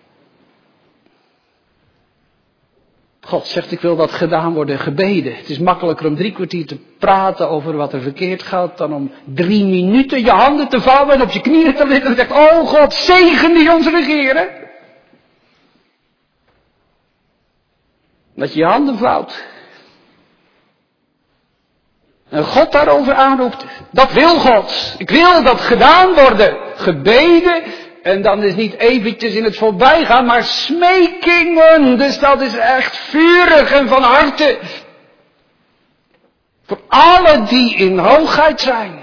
God zegt, ik wil dat gedaan worden, gebeden. Het is makkelijker om drie kwartier te praten over wat er verkeerd gaat, dan om drie minuten je handen te vouwen en op je knieën te liggen en zegt, oh God, zegen die ons regeren. Dat je je handen vouwt. En God daarover aanroept, dat wil God. Ik wil dat gedaan worden. Gebeden. En dan is niet eventjes in het voorbijgaan, maar smekingen. Dus dat is echt vurig en van harte. Voor alle die in hoogheid zijn.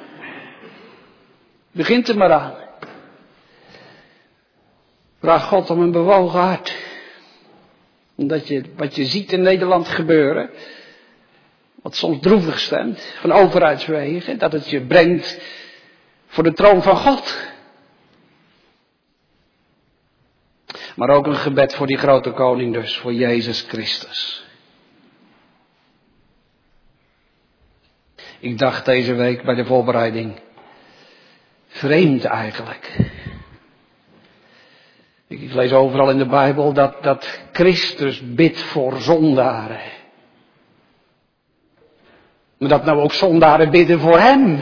Begint er maar aan. Vraag God om een bewogen hart. Omdat je, wat je ziet in Nederland gebeuren, wat soms droevig stemt, van overheidswegen, dat het je brengt voor de troon van God. Maar ook een gebed voor die grote koning dus, voor Jezus Christus. Ik dacht deze week bij de voorbereiding, vreemd eigenlijk. Ik lees overal in de Bijbel dat, dat Christus bidt voor zondaren. Maar dat nou ook zondaren bidden voor hem.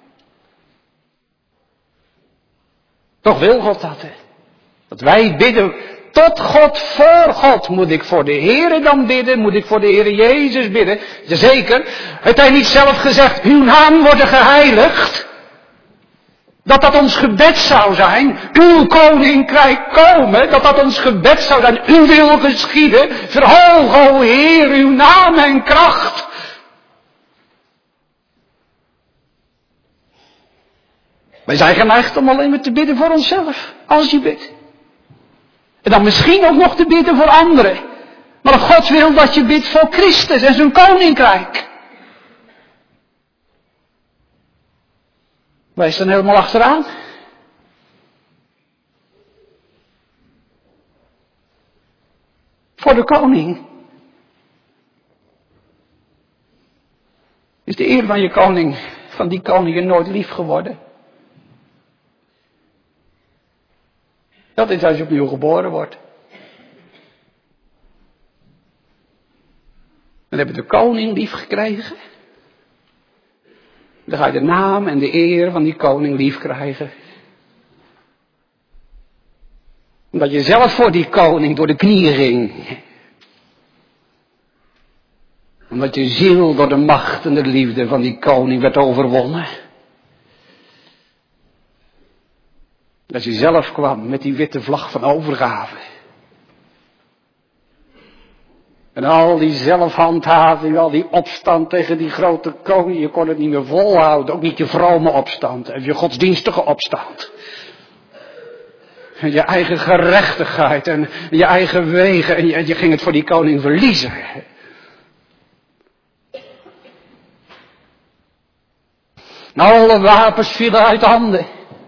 Toch wil God dat, hè? Dat wij bidden tot God, voor God. Moet ik voor de Heere dan bidden? Moet ik voor de Heere Jezus bidden? Jazeker. Heeft hij niet zelf gezegd, uw naam wordt geheiligd? Dat dat ons gebed zou zijn. Uw koninkrijk komen. Dat dat ons gebed zou zijn. Uw wil geschieden. Verhoog, o Heer, uw naam en kracht. Wij zijn geneigd om alleen maar te bidden voor onszelf. Als je bidt. En dan misschien ook nog te bidden voor anderen. Maar God wil dat je bidt voor Christus en zijn koninkrijk. Wij staan helemaal achteraan. Voor de koning. Is de eer van je koning van die koningen nooit lief geworden? Dat is als je opnieuw geboren wordt. Dan heb je de koning lief gekregen. Dan ga je de naam en de eer van die koning lief krijgen. Omdat je zelf voor die koning door de knieën ging. Omdat je ziel door de macht en de liefde van die koning werd overwonnen. Dat je zelf kwam met die witte vlag van overgave. En al die zelfhandhaving, al die opstand tegen die grote koning, je kon het niet meer volhouden. Ook niet je vrome opstand en je godsdienstige opstand. En je eigen gerechtigheid en je eigen wegen en je, je ging het voor die koning verliezen. Alle wapens vielen uit handen.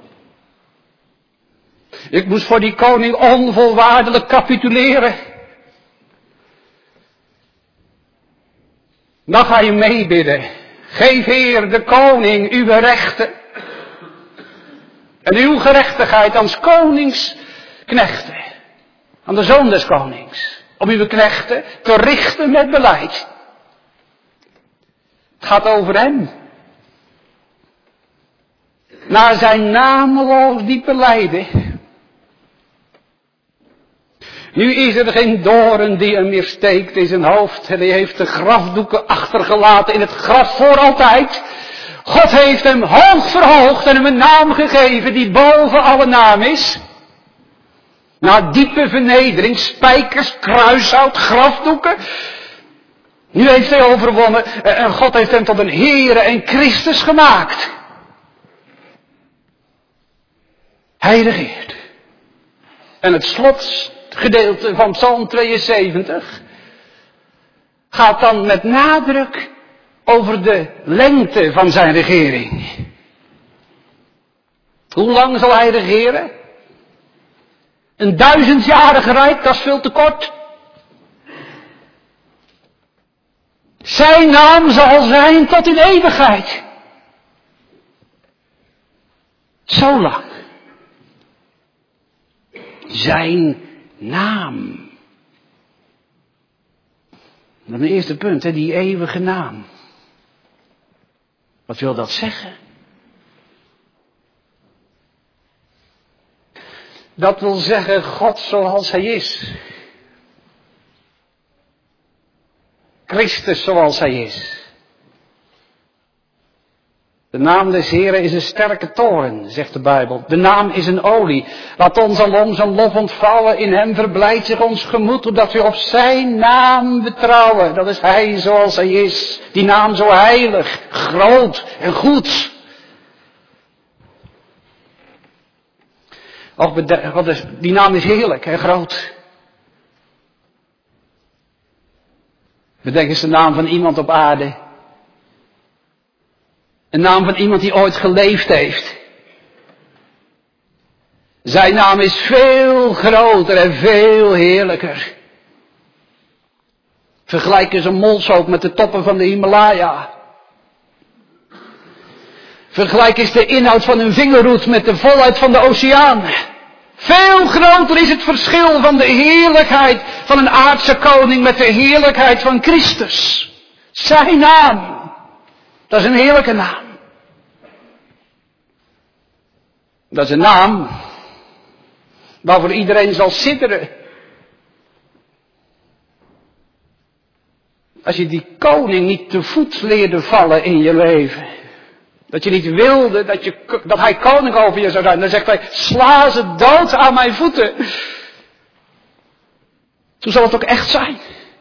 Ik moest voor die koning onvoorwaardelijk capituleren. Dan ga je meebidden. Geef Heer de koning uw rechten. En uw gerechtigheid als koningsknechten. Aan de zoon des konings. Om uw knechten te richten met beleid. Het gaat over hem. Naar zijn nameloos diepe lijden. Nu is er geen doorn die hem meer steekt in zijn hoofd. En hij heeft de grafdoeken achtergelaten in het graf voor altijd. God heeft hem hoog verhoogd en hem een naam gegeven die boven alle naam is. Na diepe vernedering, spijkers, kruishout, grafdoeken. Nu heeft hij overwonnen en God heeft hem tot een Heere en Christus gemaakt. Hij regeert. En het slotgedeelte van Psalm tweeënzeventig gaat dan met nadruk over de lengte van zijn regering. Hoe lang zal hij regeren? Een duizendjarige rijk, dat is veel te kort. Zijn naam zal zijn tot in eeuwigheid. Zo lang. Zijn naam. Dat is het eerste punt, hè, die eeuwige naam. Wat wil dat zeggen? Dat wil zeggen God zoals hij is. Christus zoals hij is. De naam des Heren is een sterke toren, zegt de Bijbel. De naam is een olie. Laat ons alom zijn lof ontvouwen. In hem verblijdt zich ons gemoed, doordat we op zijn naam betrouwen. Dat is hij zoals hij is. Die naam zo heilig, groot en goed. Och, die naam is heerlijk en groot. Bedenk eens de naam van iemand op aarde. Een naam van iemand die ooit geleefd heeft. Zijn naam is veel groter en veel heerlijker. Vergelijk eens een molshoop met de toppen van de Himalaya. Vergelijk eens de inhoud van een vingerhoed met de volheid van de oceaan. Veel groter is het verschil van de heerlijkheid van een aardse koning met de heerlijkheid van Christus. Zijn naam. Dat is een heerlijke naam. Dat is een naam waarvoor iedereen zal sidderen. Als je die koning niet te voet leerde vallen in je leven. Dat je niet wilde dat, je, dat hij koning over je zou zijn. Dan zegt hij, sla ze dood aan mijn voeten. Toen zal het ook echt zijn.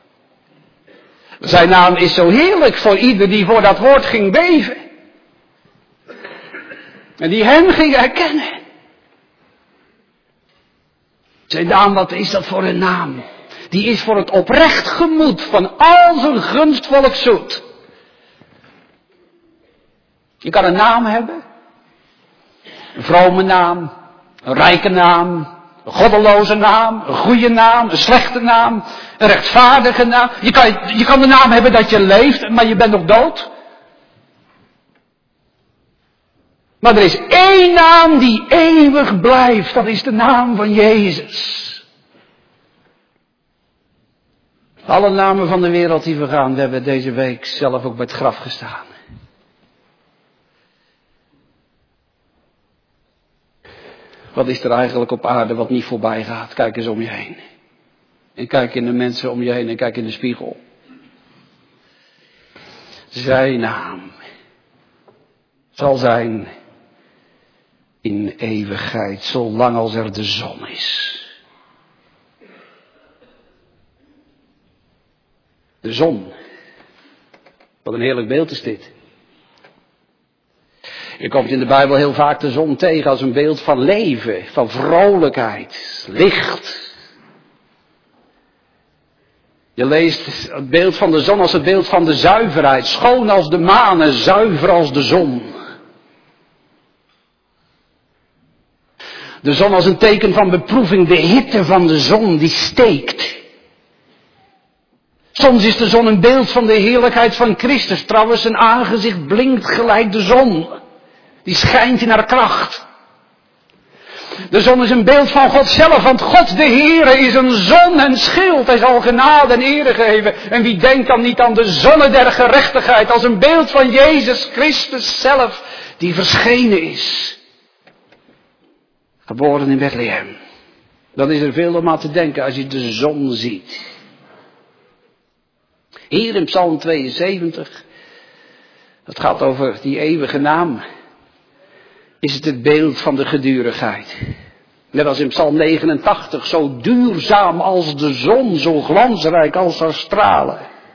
Zijn naam is zo heerlijk voor ieder die voor dat woord ging beven. En die hem ging herkennen. Zijn naam, wat is dat voor een naam? Die is voor het oprecht gemoed van al zijn gunstvolk zoet. Je kan een naam hebben. Een vrome naam. Een rijke naam. Een goddeloze naam. Een goede naam. Een slechte naam. Een rechtvaardige naam. Je kan, je kan de naam hebben dat je leeft, maar je bent nog dood. Maar er is één naam die eeuwig blijft. Dat is de naam van Jezus. Alle namen van de wereld die vergaan. We hebben deze week zelf ook bij het graf gestaan. Wat is er eigenlijk op aarde wat niet voorbij gaat? Kijk eens om je heen. En kijk in de mensen om je heen en kijk in de spiegel. Zijn naam zal zijn in eeuwigheid, zolang als er de zon is. De zon. Wat een heerlijk beeld is dit. Je komt in de Bijbel heel vaak de zon tegen als een beeld van leven, van vrolijkheid, licht. Je leest het beeld van de zon als het beeld van de zuiverheid, schoon als de maan en zuiver als de zon. De zon als een teken van beproeving, de hitte van de zon die steekt. Soms is de zon een beeld van de heerlijkheid van Christus. Trouwens, zijn aangezicht blinkt gelijk de zon. Die schijnt in haar kracht. De zon is een beeld van God zelf, want God de Heere is een zon en schild. Hij zal genade en ere geven. En wie denkt dan niet aan de zonne der gerechtigheid als een beeld van Jezus Christus zelf, die verschenen is. Geboren in Bethlehem. Dan is er veel om aan te denken als je de zon ziet. Hier in Psalm tweeënzeventig, dat gaat over die eeuwige naam, is het het beeld van de gedurigheid. Net als in Psalm negenentachtig, zo duurzaam als de zon, zo glansrijk als haar stralen.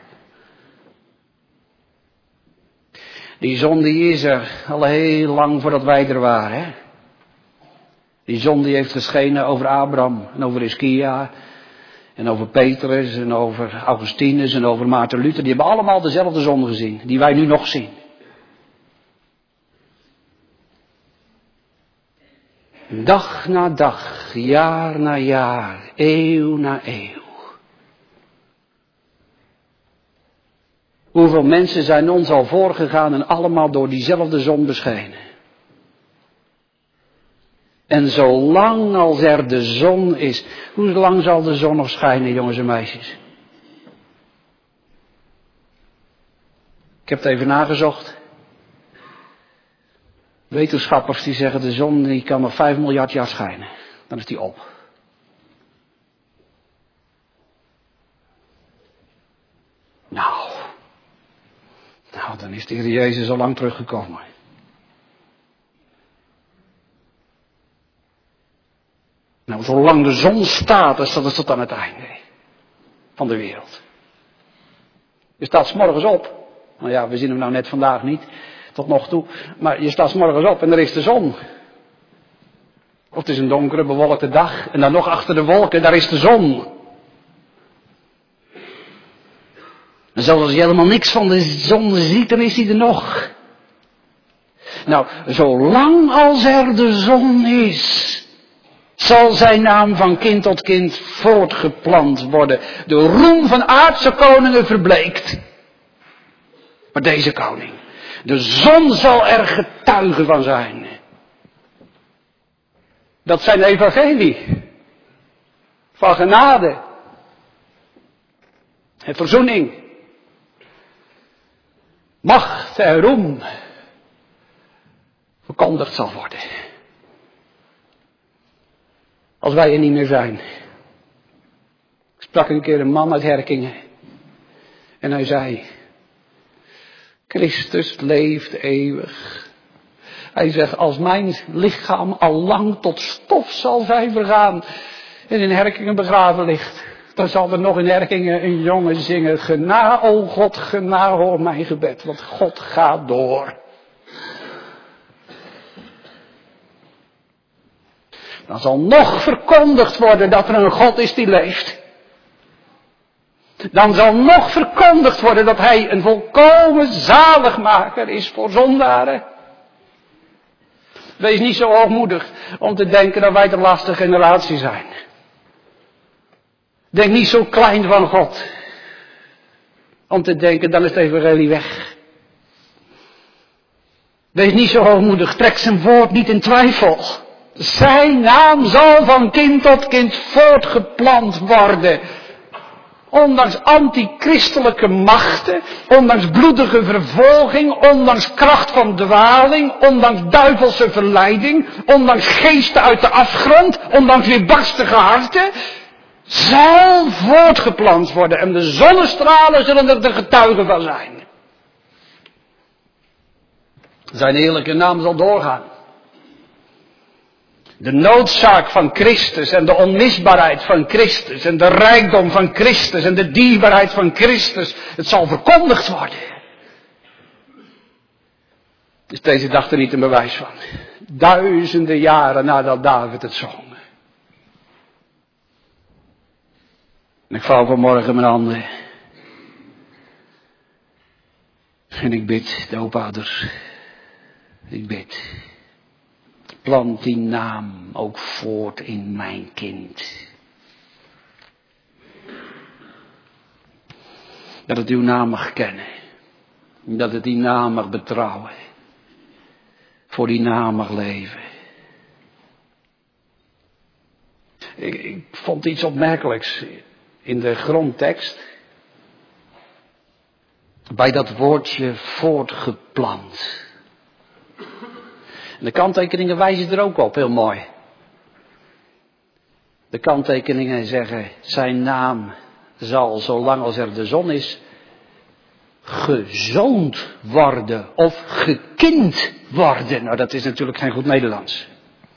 Die zon die is er al heel lang voordat wij er waren. Hè? Die zon die heeft geschenen over Abraham en over Hiskia. En over Petrus en over Augustinus en over Maarten Luther. Die hebben allemaal dezelfde zon gezien. Die wij nu nog zien. Dag na dag, jaar na jaar, eeuw na eeuw. Hoeveel mensen zijn ons al voorgegaan en allemaal door diezelfde zon beschenen. En zolang als er de zon is. Hoe lang zal de zon nog schijnen, jongens en meisjes? Ik heb het even nagezocht. Wetenschappers die zeggen de zon die kan nog vijf miljard jaar schijnen. Dan is die op. Nou. Nou, dan is de Heer Jezus al lang teruggekomen. Nou, zolang de zon staat, is dat tot aan het einde van de wereld. Je staat 's morgens op. Nou ja, we zien hem nou net vandaag niet, tot nog toe. Maar je staat 's morgens op en er is de zon. Of het is een donkere, bewolkte dag. En dan nog achter de wolken, daar is de zon. En zelfs als je helemaal niks van de zon ziet, dan is die er nog. Nou, zolang als er de zon is, zal zijn naam van kind tot kind voortgeplant worden. De roem van aardse koningen verbleekt. Maar deze koning, de zon zal er getuige van zijn. Dat zijn de evangelie. Van genade. En verzoening. Macht en roem. Verkondigd zal worden. Als wij er niet meer zijn. Ik sprak een keer een man uit Herkingen. En hij zei. Christus leeft eeuwig. Hij zegt, als mijn lichaam al lang tot stof zal zijn vergaan. En in Herkingen begraven ligt. Dan zal er nog in Herkingen een jongen zingen. Gena, o God, gena, hoor mijn gebed. Want God gaat door. Dan zal nog verkondigd worden dat er een God is die leeft. Dan zal nog verkondigd worden dat hij een volkomen zaligmaker is voor zondaren. Wees niet zo hoogmoedig om te denken dat wij de laatste generatie zijn. Denk niet zo klein van God. Om te denken, dan is het evangelie weg. Wees niet zo hoogmoedig, trek zijn woord niet in twijfel. Zijn naam zal van kind tot kind voortgeplant worden. Ondanks antichristelijke machten, ondanks bloedige vervolging, ondanks kracht van dwaling, ondanks duivelse verleiding, ondanks geesten uit de afgrond, ondanks weerbarstige harten, zal voortgeplant worden en de zonnestralen zullen er de getuigen van zijn. Zijn heerlijke naam zal doorgaan. De noodzaak van Christus en de onmisbaarheid van Christus en de rijkdom van Christus en de dierbaarheid van Christus, het zal verkondigd worden. Is deze dag er niet een bewijs van? Duizenden jaren nadat David het zong. En ik vouw vanmorgen mijn handen. En ik bid, de opouders. Ik bid. Plant die naam ook voort in mijn kind. Dat het uw naam mag kennen. Dat het die naam mag betrouwen. Voor die naam mag leven. Ik, ik vond iets opmerkelijks in de grondtekst. Bij dat woordje voortgeplant. En de kanttekeningen wijzen er ook op, heel mooi. De kanttekeningen zeggen, zijn naam zal, zolang als er de zon is, gezoond worden of gekind worden. Nou, dat is natuurlijk geen goed Nederlands.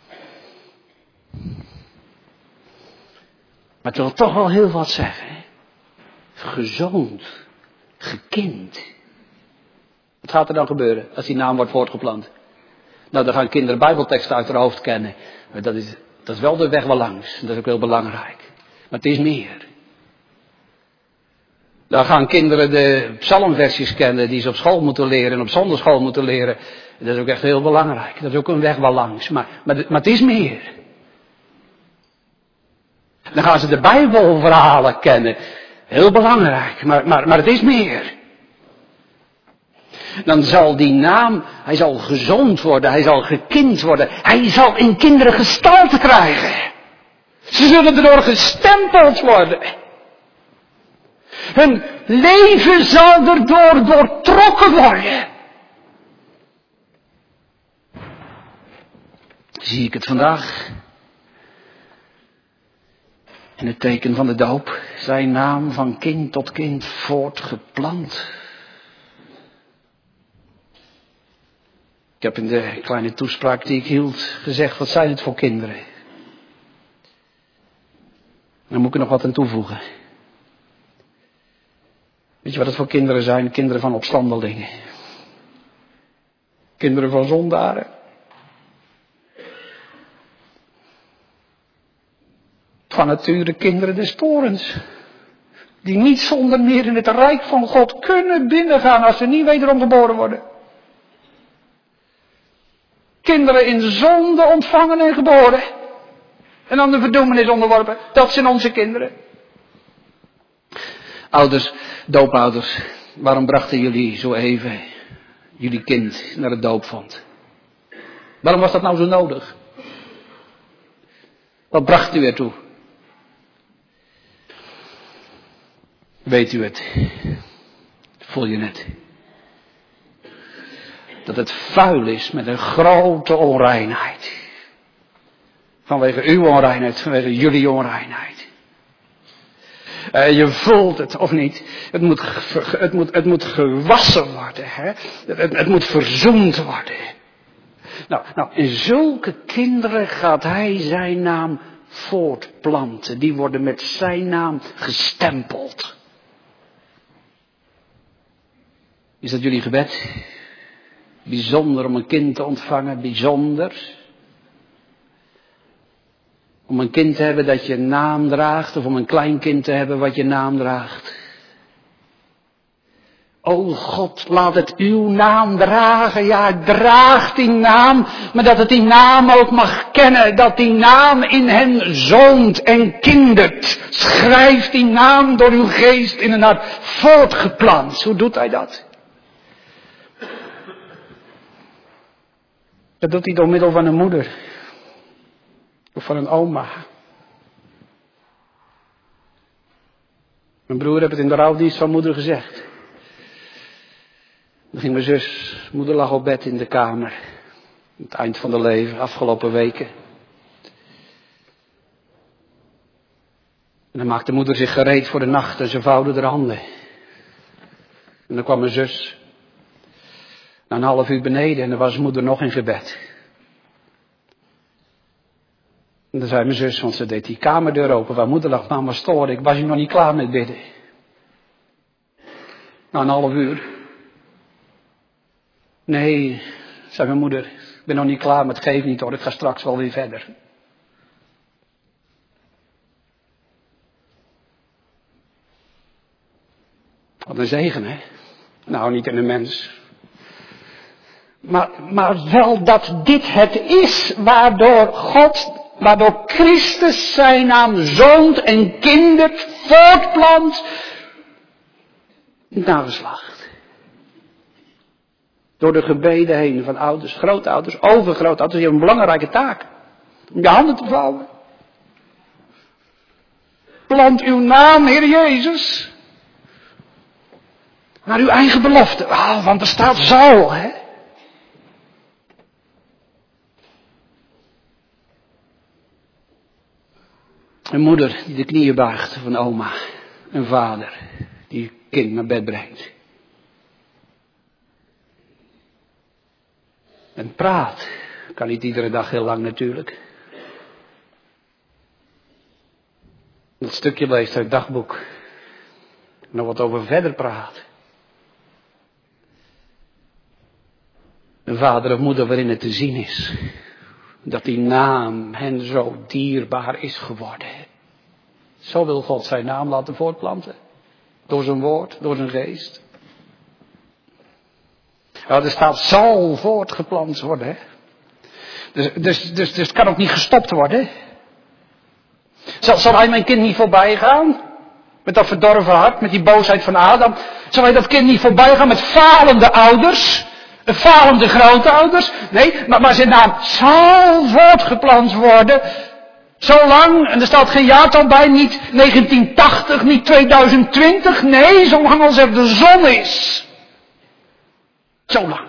Maar het wil toch wel heel wat zeggen. Hè? Gezoond, gekind. Wat gaat er dan gebeuren als die naam wordt voortgeplant? Nou, dan gaan kinderen bijbelteksten uit hun hoofd kennen. Maar dat is, dat is wel de weg wel langs. Dat is ook heel belangrijk. Maar het is meer. Dan gaan kinderen de psalmversies kennen die ze op school moeten leren en op zondagschool moeten leren. Dat is ook echt heel belangrijk. Dat is ook een weg wel langs. Maar, maar, maar het is meer. Dan gaan ze de Bijbelverhalen kennen. Heel belangrijk. Maar, maar, maar het is meer. Dan zal die naam, hij zal gezoond worden, hij zal gekind worden. Hij zal in kinderen gestalte krijgen. Ze zullen erdoor gestempeld worden. Hun leven zal erdoor doortrokken worden. Zie ik het vandaag. In het teken van de doop, zijn naam van kind tot kind voortgeplant. Ik heb in de kleine toespraak die ik hield gezegd, wat zijn het voor kinderen? Dan moet ik er nog wat aan toevoegen. Weet je wat het voor kinderen zijn? Kinderen van opstandelingen. Kinderen van zondaren. Van nature kinderen des torens. Die niet zonder meer in het rijk van God kunnen binnengaan als ze niet wederom geboren worden. Kinderen in zonde ontvangen en geboren. En aan de verdoemenis onderworpen. Dat zijn onze kinderen. Ouders, doopouders. Waarom brachten jullie zo even jullie kind naar het doopvond? Waarom was dat nou zo nodig? Wat bracht u ertoe? Weet u het? Voel je het? Dat het vuil is met een grote onreinheid. Vanwege uw onreinheid, vanwege jullie onreinheid. Uh, je voelt het, of niet? Het moet, het moet, het moet gewassen worden. Hè? Het, het moet verzoend worden. Nou, nou, in zulke kinderen gaat hij zijn naam voortplanten. Die worden met zijn naam gestempeld. Is dat jullie gebed? Bijzonder om een kind te ontvangen, bijzonder. Om een kind te hebben dat je naam draagt, of om een klein kind te hebben wat je naam draagt. O God, laat het uw naam dragen. Ja, het draagt die naam, maar dat het die naam ook mag kennen. Dat die naam in hen zoont en kindert. Schrijf die naam door uw geest in een hart voortgeplant. Hoe doet hij dat? Dat doet hij door middel van een moeder. Of van een oma. Mijn broer heeft het in de rouwdienst van moeder gezegd. Dan ging mijn zus, moeder lag op bed in de kamer. Het eind van de leven, afgelopen weken. En dan maakte moeder zich gereed voor de nacht en ze vouwde haar handen. En dan kwam mijn zus. Na een half uur beneden en dan was moeder nog in gebed. En dan zei mijn zus, want ze deed die kamerdeur open waar moeder lag. Mama stoorde, ik was hier nog niet klaar met bidden. Na een half uur. Nee, zei mijn moeder, ik ben nog niet klaar, maar het geeft niet hoor, ik ga straks wel weer verder. Wat een zegen, hè? Nou, niet in een mens. Maar, maar wel dat dit het is waardoor God, waardoor Christus zijn naam zoont en kindert, voortplant, nageslacht. Door de gebeden heen van ouders, grootouders, overgrootouders, die hebben een belangrijke taak. Om je handen te vouwen. Plant uw naam, Heer Jezus. Naar uw eigen belofte. Ah, want er staat zal, hè. Een moeder die de knieën buigt van oma. Een vader die het kind naar bed brengt. En praat. Kan niet iedere dag heel lang natuurlijk. Dat stukje leest uit het dagboek. Nog wat over verder praat. Een vader of moeder waarin het te zien is. Dat die naam hen zo dierbaar is geworden. Zo wil God zijn naam laten voortplanten. Door zijn woord, door zijn geest. Ja, er staat zal voortgeplant worden. Hè? Dus, dus, dus, dus het kan ook niet gestopt worden. Zal, zal hij mijn kind niet voorbij gaan? Met dat verdorven hart, met die boosheid van Adam. Zal hij dat kind niet voorbij gaan met falende ouders? Falende grootouders? Nee, maar, maar zijn naam zal voortgeplant worden. Zolang, en er staat geen jaartal bij, niet negentien tachtig, niet tweeduizend twintig. Nee, zolang als er de zon is. Zolang.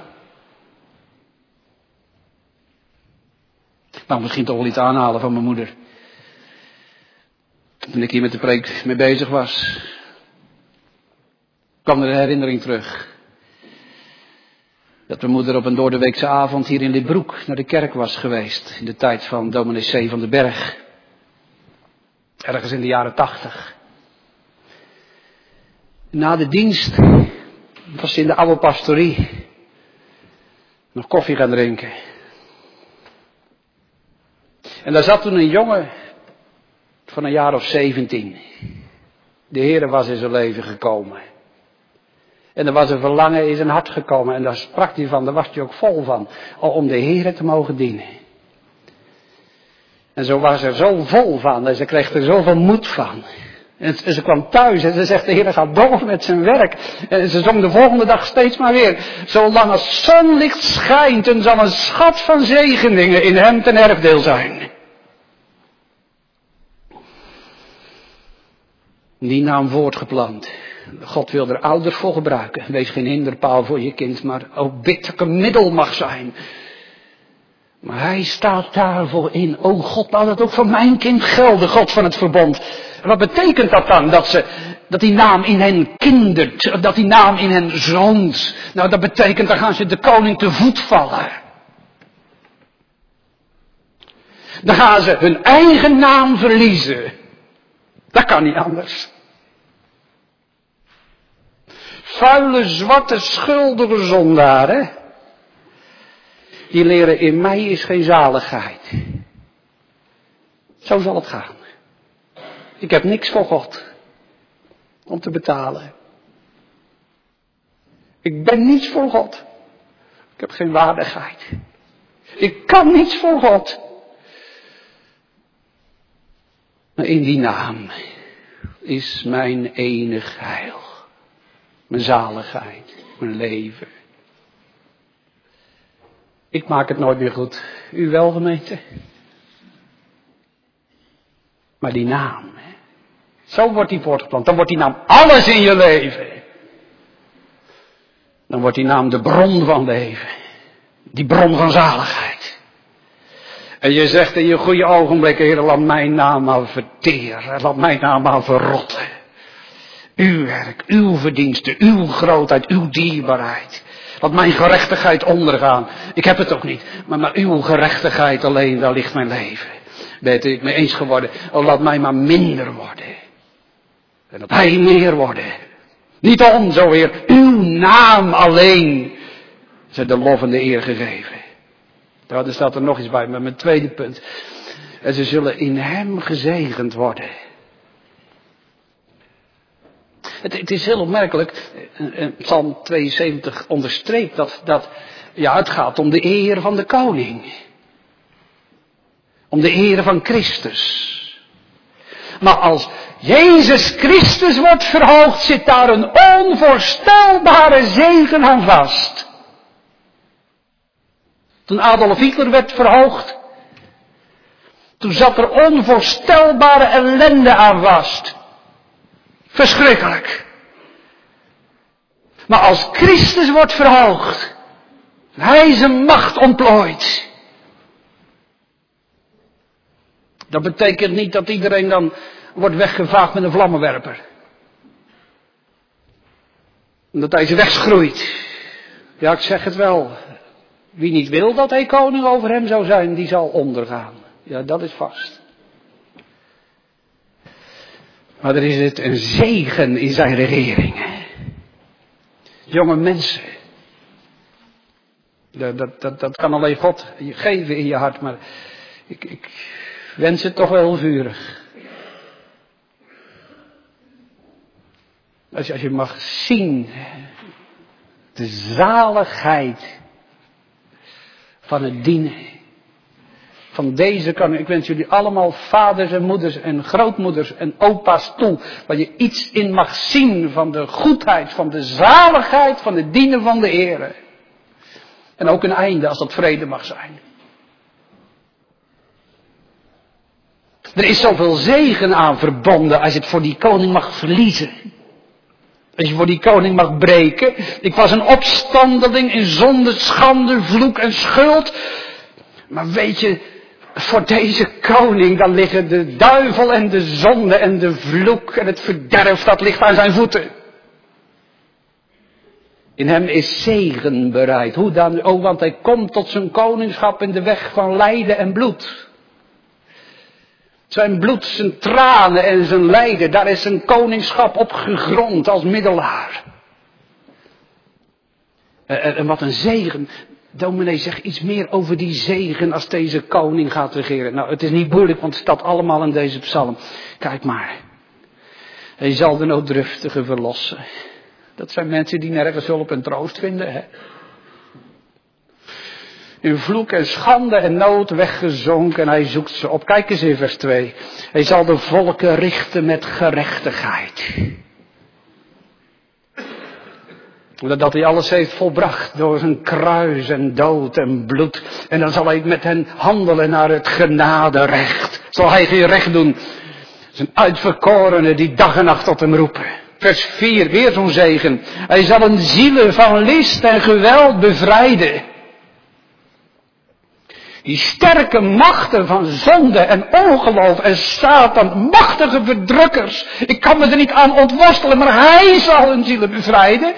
Nou, misschien toch wel iets aanhalen van mijn moeder. Toen ik hier met de preek mee bezig was, kwam er een herinnering terug. Dat mijn moeder op een doordeweekse avond hier in Lidbroek naar de kerk was geweest. In de tijd van dominee C. van den Berg. Ergens in de jaren tachtig. Na de dienst was ze in de oude pastorie nog koffie gaan drinken. En daar zat toen een jongen van een jaar of zeventien. De Heere was in zijn leven gekomen. En er was een verlangen in zijn hart gekomen. En daar sprak hij van, daar was hij ook vol van. Om de Heere te mogen dienen. En zo was er zo vol van. En ze kreeg er zoveel moed van. En ze kwam thuis en ze zegt, de Heere gaat door met zijn werk. En ze zong de volgende dag steeds maar weer. Zolang als zonlicht schijnt en zal een schat van zegeningen in hem ten erfdeel zijn. Die naam voortgeplant. God wil er ouders voor gebruiken. Wees geen hinderpaal voor je kind, maar ook bid dat een middel mag zijn. Maar hij staat daarvoor in. O God, laat dat ook voor mijn kind gelden, God van het verbond. En wat betekent dat dan? Dat, ze, dat die naam in hen kindert. Dat die naam in hen zoont. Nou, dat betekent, dan gaan ze de koning te voet vallen. Dan gaan ze hun eigen naam verliezen. Dat kan niet anders. Vuile, zwarte, schuldige zondaren. Die leren, in mij is geen zaligheid. Zo zal het gaan. Ik heb niks voor God. Om te betalen. Ik ben niets voor God. Ik heb geen waardigheid. Ik kan niets voor God. Maar in die naam is mijn enig heil. Mijn zaligheid. Mijn leven. Ik maak het nooit meer goed. U wel, gemeente? Maar die naam, hè? Zo wordt die voortgeplant. Dan wordt die naam alles in je leven. Dan wordt die naam de bron van leven. Die bron van zaligheid. En je zegt in je goede ogenblikken, Heer, laat mijn naam maar verteren. Laat mijn naam maar verrotten. Uw werk, uw verdiensten, uw grootheid, uw dierbaarheid. Laat mijn gerechtigheid ondergaan. Ik heb het ook niet. Maar, maar uw gerechtigheid alleen, daar ligt mijn leven. Bent u het mee eens geworden? Oh, laat mij maar minder worden. En dat hij meer worden. Niet ons, o Heer. Uw naam alleen. Zij de lof en de eer gegeven. Nou, er staat er nog iets bij, met mijn tweede punt. En ze zullen in hem gezegend worden. Het, het is heel opmerkelijk. Psalm tweeënzeventig onderstreept dat, dat ja, het gaat om de eer van de koning. Om de eer van Christus. Maar als Jezus Christus wordt verhoogd, zit daar een onvoorstelbare zegen aan vast. Toen Adolf Hitler werd verhoogd, toen zat er onvoorstelbare ellende aan vast. Verschrikkelijk. Maar als Christus wordt verhoogd, hij zijn macht ontplooit. Dat betekent niet dat iedereen dan wordt weggevaagd met een vlammenwerper. Omdat hij ze wegschroeit. Ja, ik zeg het wel. Wie niet wil dat hij koning over hem zou zijn, die zal ondergaan. Ja, dat is vast. Maar er is het een zegen in zijn regering. Hè? Jonge mensen. Dat, dat, dat, dat kan alleen God je geven in je hart. Maar ik, ik wens het toch wel vurig. Als je, als je mag zien. De zaligheid van het dienen. Van deze kan ik wens jullie allemaal vaders en moeders en grootmoeders en opa's toe. Waar je iets in mag zien van de goedheid, van de zaligheid, van het dienen van de Heer. En ook een einde als dat vrede mag zijn. Er is zoveel zegen aan verbonden als je het voor die koning mag verliezen. Als je voor die koning mag breken. Ik was een opstandeling in zonde, schande, vloek en schuld. Maar weet je, voor deze koning, dan liggen de duivel en de zonde en de vloek en het verderf, dat ligt aan zijn voeten. In hem is zegen bereid. Hoe dan? Oh, want hij komt tot zijn koningschap in de weg van lijden en bloed. Zijn bloed, zijn tranen en zijn lijden, daar is zijn koningschap op gegrond als middelaar. En, en wat een zegen. Dominee, zeg iets meer over die zegen als deze koning gaat regeren. Nou, het is niet moeilijk, want het staat allemaal in deze psalm. Kijk maar. Hij zal de nooddruftige verlossen. Dat zijn mensen die nergens hulp en troost vinden, hè. In vloek en schande en nood weggezonken en hij zoekt ze op. Kijk eens in vers twee. Hij zal de volken richten met gerechtigheid. Dat hij alles heeft volbracht door zijn kruis en dood en bloed. En dan zal hij met hen handelen naar het genaderecht. Zal hij geen recht doen. Zijn uitverkorenen die dag en nacht tot hem roepen. Vers vier, weer zo'n zegen. Hij zal een zielen van list en geweld bevrijden. Die sterke machten van zonde en ongeloof en Satan, machtige verdrukkers. Ik kan me er niet aan ontworstelen, maar hij zal hun zielen bevrijden.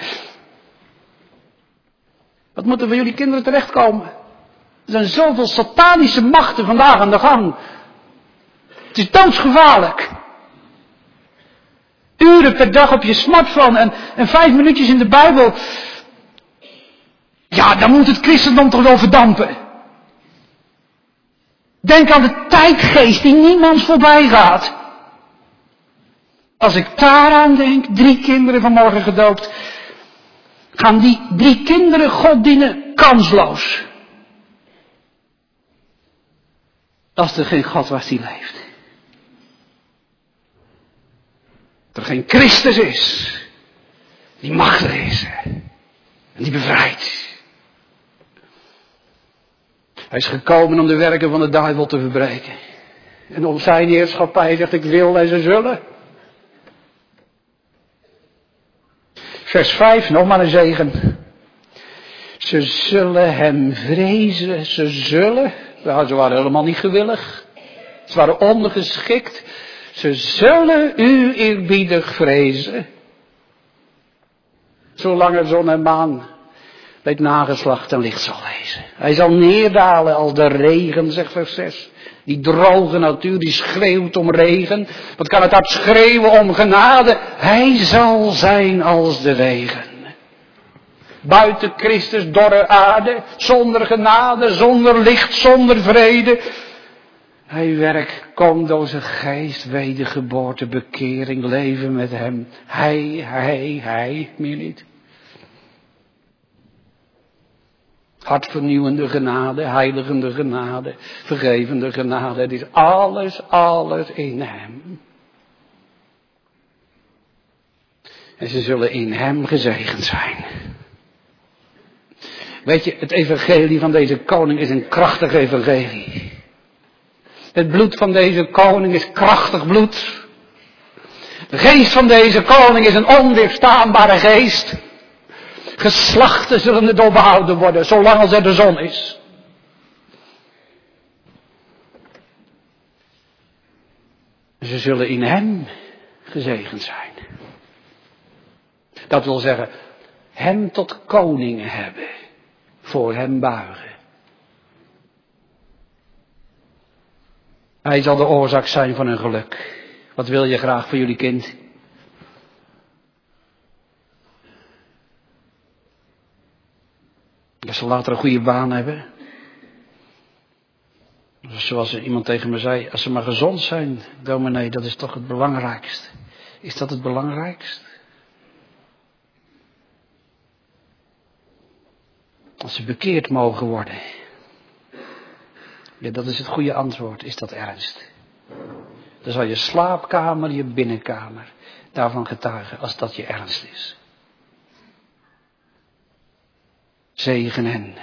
Wat moeten we jullie kinderen terechtkomen? Er zijn zoveel satanische machten vandaag aan de gang. Het is doodsgevaarlijk. Uren per dag op je smartphone en, en vijf minuutjes in de Bijbel. Ja, dan moet het christendom toch wel verdampen. Denk aan de tijdgeest die niemand voorbij gaat. Als ik daaraan denk, drie kinderen vanmorgen gedoopt. Gaan die drie kinderen God dienen kansloos. Als er geen God was die leeft. Dat er geen Christus is. Die machtig is. En die bevrijdt. Hij is gekomen om de werken van de duivel te verbreken. En om zijn heerschappij zegt, ik wil en ze zullen. Vers vijf, nog maar een zegen. Ze zullen hem vrezen, ze zullen. Nou, ze waren helemaal niet gewillig. Ze waren ondergeschikt. Ze zullen u eerbiedig vrezen. Zolang er zon en maan bij het nageslacht en licht zal wezen. Hij zal neerdalen als de regen, zegt vers zes. Die droge natuur, die schreeuwt om regen. Wat kan het hart schreeuwen om genade? Hij zal zijn als de regen. Buiten Christus dorre aarde, zonder genade, zonder licht, zonder vrede. Hij werkt, komt door zijn geest, wedergeboorte, bekering, leven met hem. Hij, hij, hij, meer niet. Hartvernieuwende genade, heiligende genade, vergevende genade. Het is alles, alles in hem. En ze zullen in hem gezegend zijn. Weet je, het evangelie van deze koning is een krachtig evangelie. Het bloed van deze koning is krachtig bloed. De geest van deze koning is een onweerstaanbare geest. Geslachten zullen het opgehouden worden, zolang als er de zon is. Ze zullen in hem gezegend zijn. Dat wil zeggen, hem tot koning hebben. Voor hem buigen. Hij zal de oorzaak zijn van hun geluk. Wat wil je graag voor jullie kind? Dat ze later een goede baan hebben. Zoals iemand tegen me zei, als ze maar gezond zijn, dominee, dat is toch het belangrijkste. Is dat het belangrijkste? Als ze bekeerd mogen worden. Ja, dat is het goede antwoord. Is dat ernst? Dan zal je slaapkamer, je binnenkamer daarvan getuigen, als dat je ernst is. Zegen hen.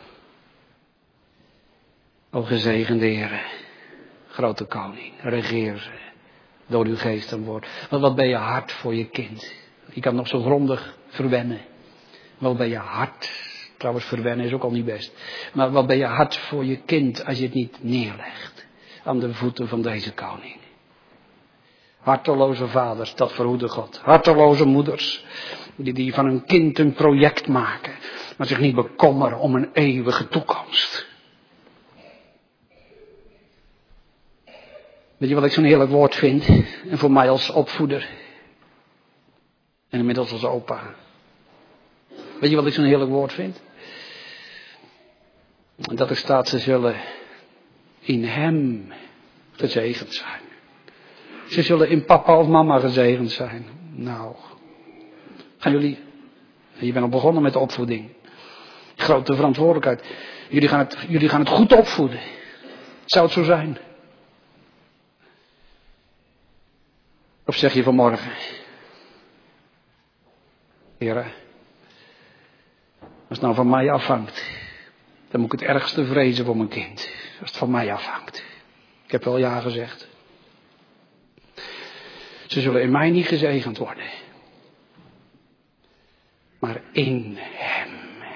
O gezegende Heere, grote koning, regeer ze door uw geest en woord. Want wat ben je hard voor je kind. Je kan nog zo grondig verwennen. Wat ben je hard. Trouwens, verwennen is ook al niet best. Maar wat ben je hard voor je kind als je het niet neerlegt aan de voeten van deze koning. Harteloze vaders, dat verhoede God. Harteloze moeders, die, die van hun kind een project maken, maar zich niet bekommeren om een eeuwige toekomst. Weet je wat ik zo'n heerlijk woord vind? En voor mij als opvoeder. En inmiddels als opa. Weet je wat ik zo'n heerlijk woord vind? Dat er staat, ze zullen in hem gezegend zijn. Ze zullen in papa of mama gezegend zijn. Nou, gaan jullie, je bent al begonnen met de opvoeding. Grote verantwoordelijkheid. Jullie gaan het, jullie gaan het goed opvoeden. Zou het zo zijn? Of zeg je vanmorgen, Heere, als het nou van mij afhangt, dan moet ik het ergste vrezen voor mijn kind. Als het van mij afhangt. Ik heb wel ja gezegd. Ze zullen in mij niet gezegend worden. Maar in hem.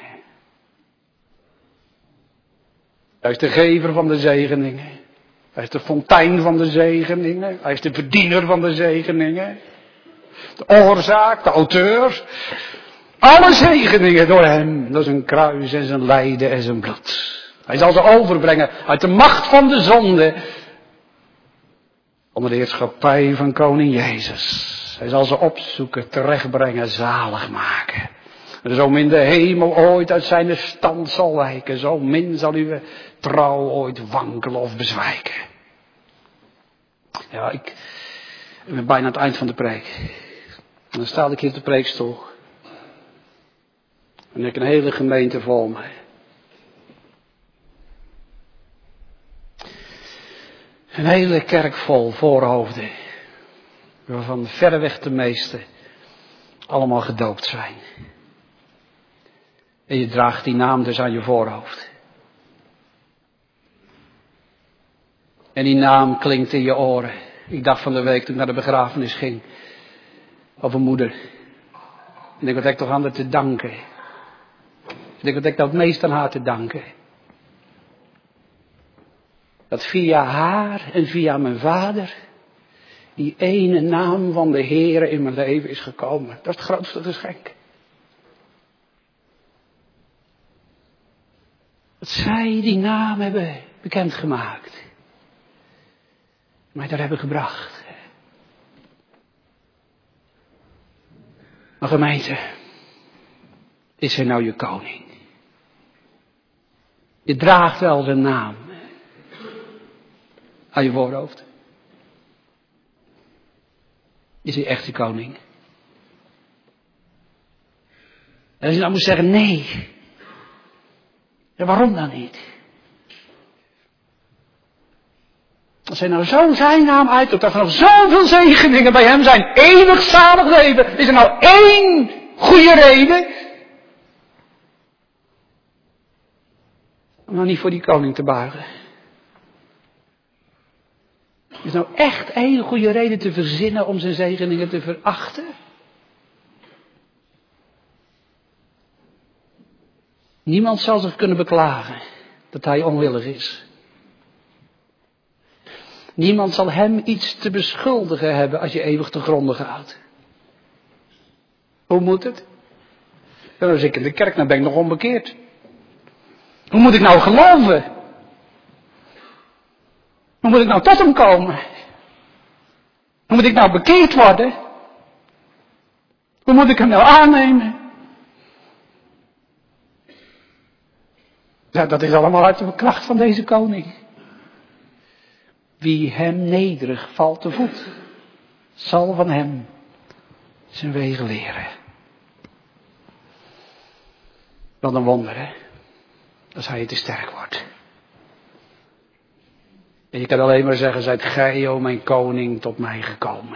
Hij is de gever van de zegeningen. Hij is de fontein van de zegeningen. Hij is de verdiener van de zegeningen. De oorzaak, de auteur. Alle zegeningen door hem. Door zijn kruis en zijn lijden en zijn bloed. Hij zal ze overbrengen uit de macht van de zonde. Onder de heerschappij van koning Jezus. Hij zal ze opzoeken, terechtbrengen, zalig maken. Zo min de hemel ooit uit zijn stand zal wijken. Zo min zal uw trouw ooit wankelen of bezwijken. Ja, ik, ik ben bijna aan het eind van de preek. En dan sta ik hier op de preekstoel. En ik heb een hele gemeente vol me. Een hele kerk vol voorhoofden. Waarvan verreweg de meeste allemaal gedoopt zijn. En je draagt die naam dus aan je voorhoofd. En die naam klinkt in je oren. Ik dacht van de week toen ik naar de begrafenis ging. Over moeder. En ik wat heb ik toch aan haar te danken. En ik wat heb ik nou het meest aan haar te danken. Dat via haar en via mijn vader. Die ene naam van de Heere in mijn leven is gekomen. Dat is het grootste geschenk. Dat zij die naam hebben bekendgemaakt. Mij daar hebben gebracht. Maar gemeente, is hij nou je koning? Je draagt wel zijn naam aan je voorhoofd. Is hij echt je koning? En als je nou moet zeggen nee. Ja, waarom dan niet? Als hij nou zo zijn naam uitroept, dat er nog zoveel zegeningen bij hem zijn, eeuwig zalig leven, is er nou één goede reden om nou niet voor die koning te buigen? Is nou echt één goede reden te verzinnen om zijn zegeningen te verachten? Niemand zal zich kunnen beklagen dat hij onwillig is. Niemand zal hem iets te beschuldigen hebben als je eeuwig te gronden gaat. Hoe moet het? En als ik in de kerk, dan ben ik nog onbekeerd. Hoe moet ik nou geloven? Hoe moet ik nou tot hem komen? Hoe moet ik nou bekeerd worden? Hoe moet ik hem nou aannemen? Ja, dat is allemaal uit de kracht van deze koning. Wie hem nederig valt te voet, zal van hem zijn wegen leren. Wat een wonder, hè? Als hij te sterk wordt. En je kan alleen maar zeggen, zijt gij, o mijn koning, tot mij gekomen.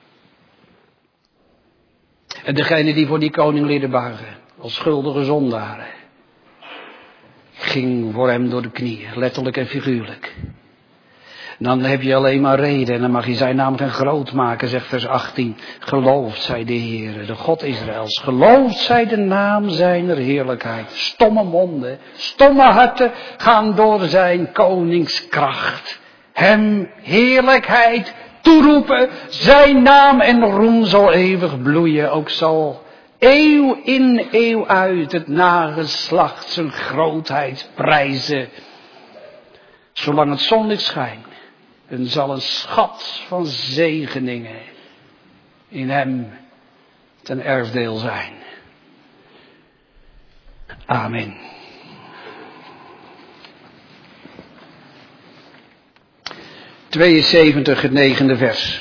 En degene die voor die koning leerde buigen, als schuldige zondaren, ging voor hem door de knieën, letterlijk en figuurlijk. Dan heb je alleen maar reden en dan mag je zijn naam gaan groot maken, zegt vers achttien. Geloofd zij de Heere, de God Israëls. Geloofd zij de naam zijner heerlijkheid. Stomme monden, stomme harten gaan door zijn koningskracht. Hem heerlijkheid toeroepen, zijn naam en roem zal eeuwig bloeien. Ook zal eeuw in eeuw uit het nageslacht zijn grootheid prijzen. Zolang het zonlicht schijnt. En zal een schat van zegeningen in hem ten erfdeel zijn. Amen. tweeënzeventig, het negende vers.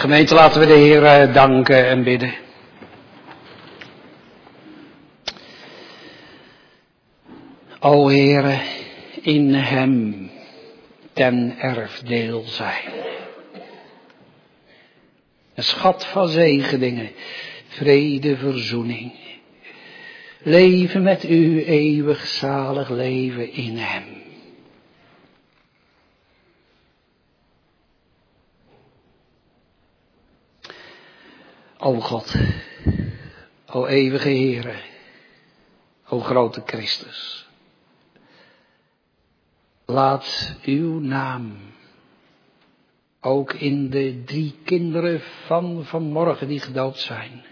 Gemeente, laten we de Heer danken en bidden. O Heere, in hem ten erfdeel zijn. Een schat van zegeningen, vrede, verzoening. Leven met u, eeuwig zalig leven in hem. O God, o eeuwige Heere, o grote Christus. Laat uw naam ook in de drie kinderen van vanmorgen die gedoopt zijn,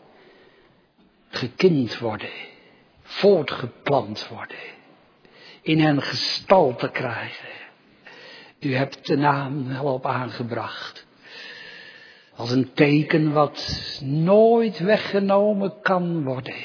gekind worden, voortgeplant worden, in hen gestalte krijgen. U hebt de naam wel op aangebracht, als een teken wat nooit weggenomen kan worden.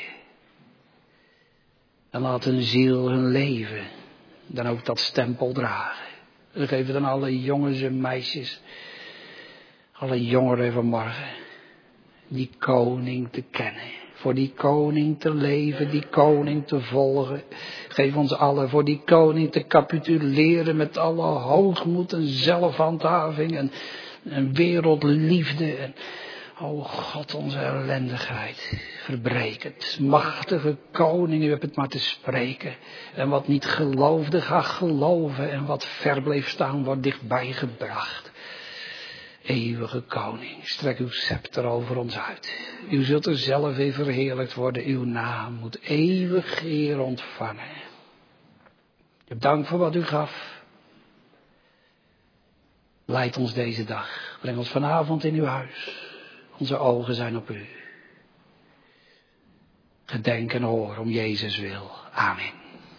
En laat een ziel hun leven dan ook dat stempel dragen. We geven dan alle jongens en meisjes, alle jongeren vanmorgen, die koning te kennen. Voor die koning te leven, die koning te volgen. Geef ons allen voor die koning te capituleren met alle hoogmoed en zelfhandhaving en, en wereldliefde. En, o God, onze ellendigheid, verbreek het. Machtige koning, u hebt het maar te spreken. En wat niet geloofde, ga geloven. En wat ver bleef staan, wordt dichtbij gebracht. Eeuwige koning, strek uw scepter over ons uit. U zult er zelf weer verheerlijkt worden. Uw naam moet eeuwig eer ontvangen. Ik heb dank voor wat u gaf. Leid ons deze dag. Breng ons vanavond in uw huis. Onze ogen zijn op u. Gedenk en hoor om Jezus wil. Amen.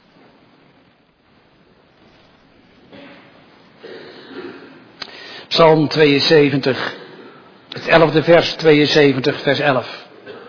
Psalm tweeënzeventig, het elfde vers, tweeënzeventig, vers elf.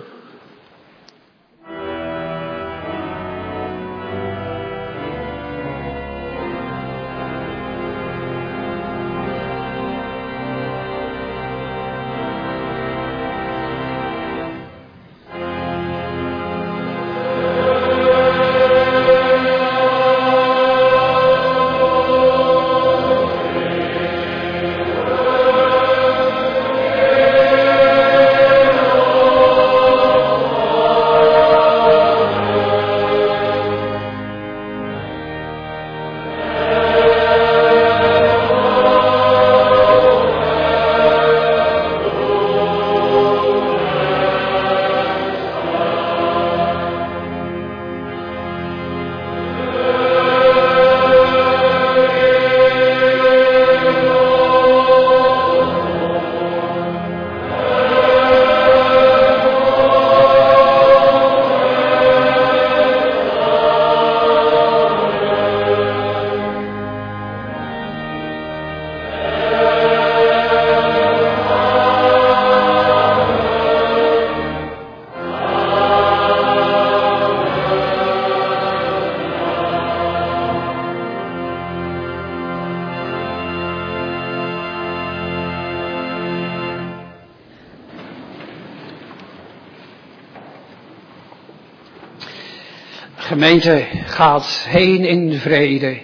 Gemeente, gaat heen in vrede.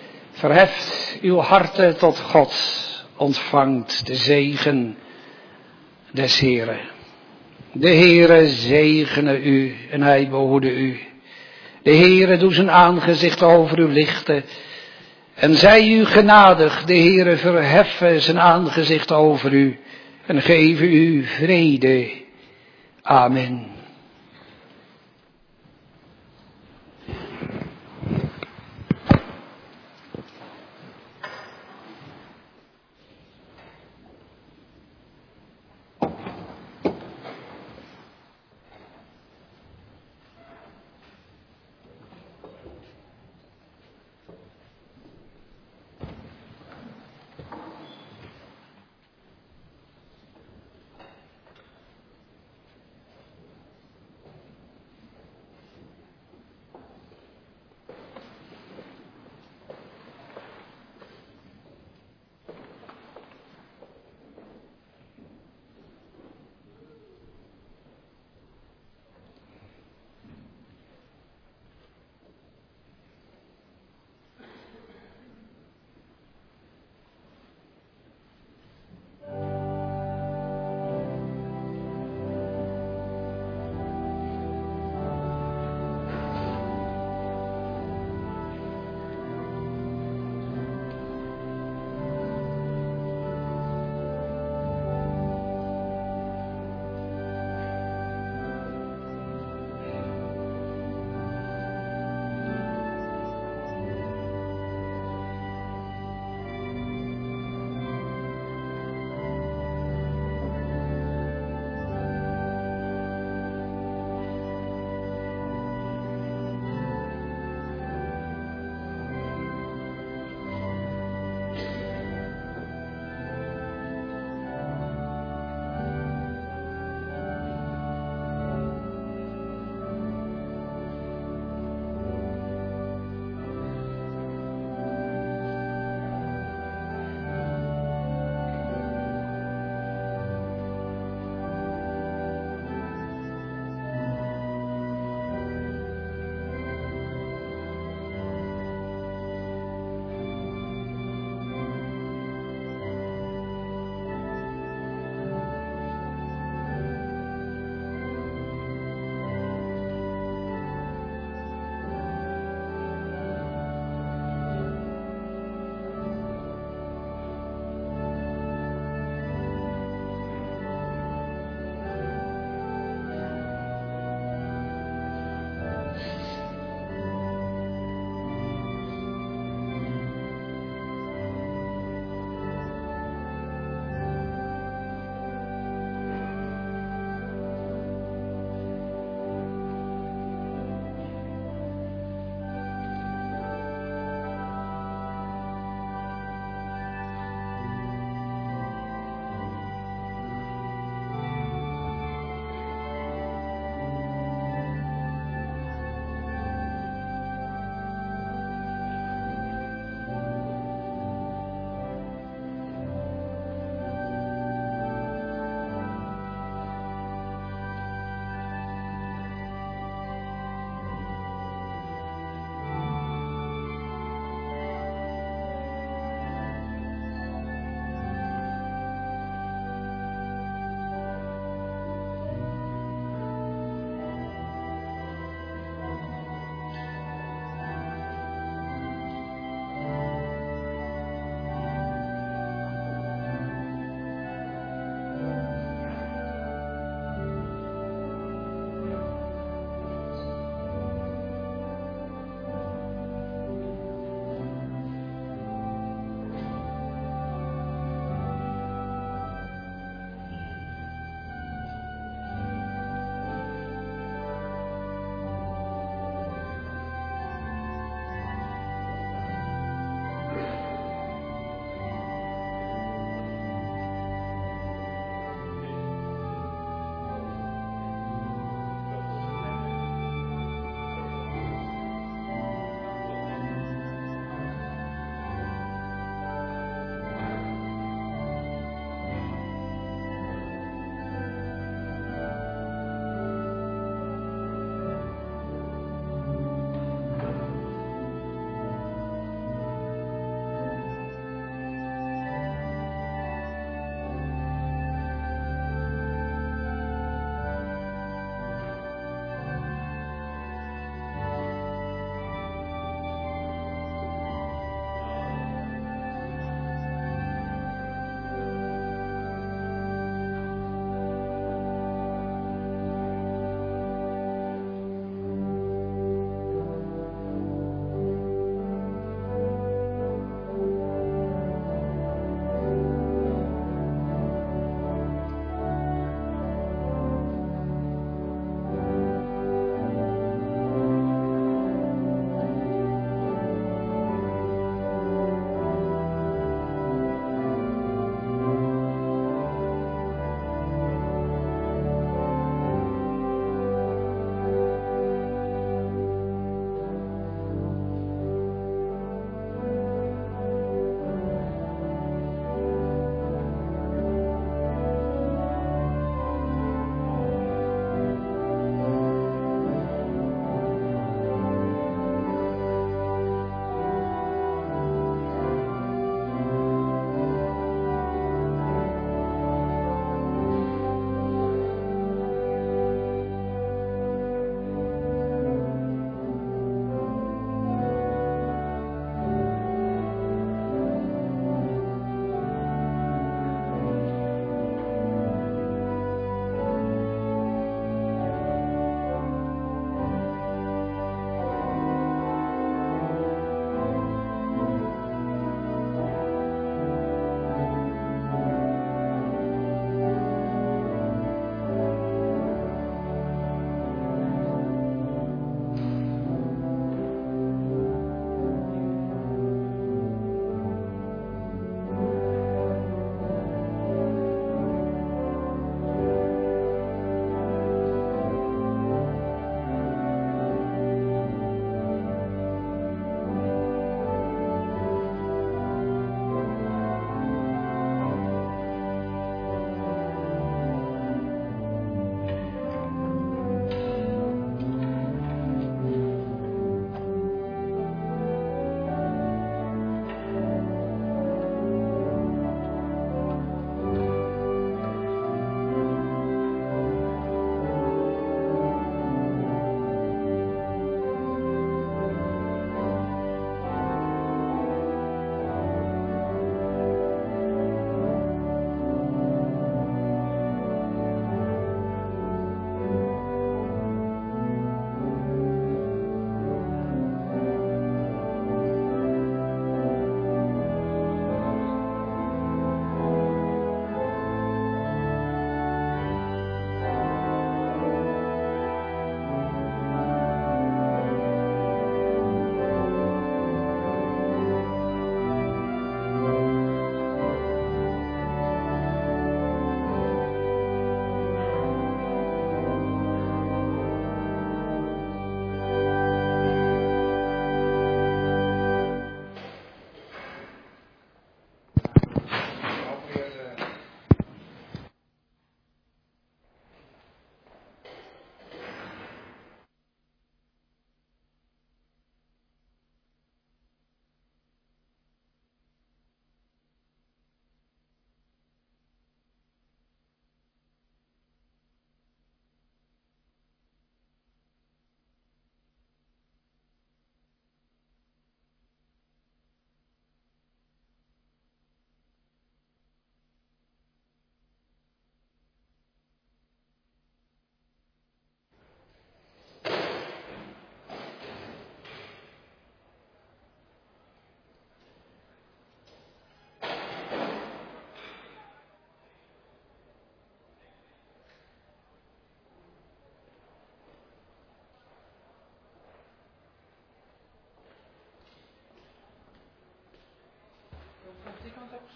Verheft uw harten tot God. Ontvangt de zegen des Heeren. De Heere zegene u en hij behoede u. De Heere doet zijn aangezicht over u lichten. En zij u genadig. De Heere verheffen zijn aangezicht over u. En geven u vrede. Amen.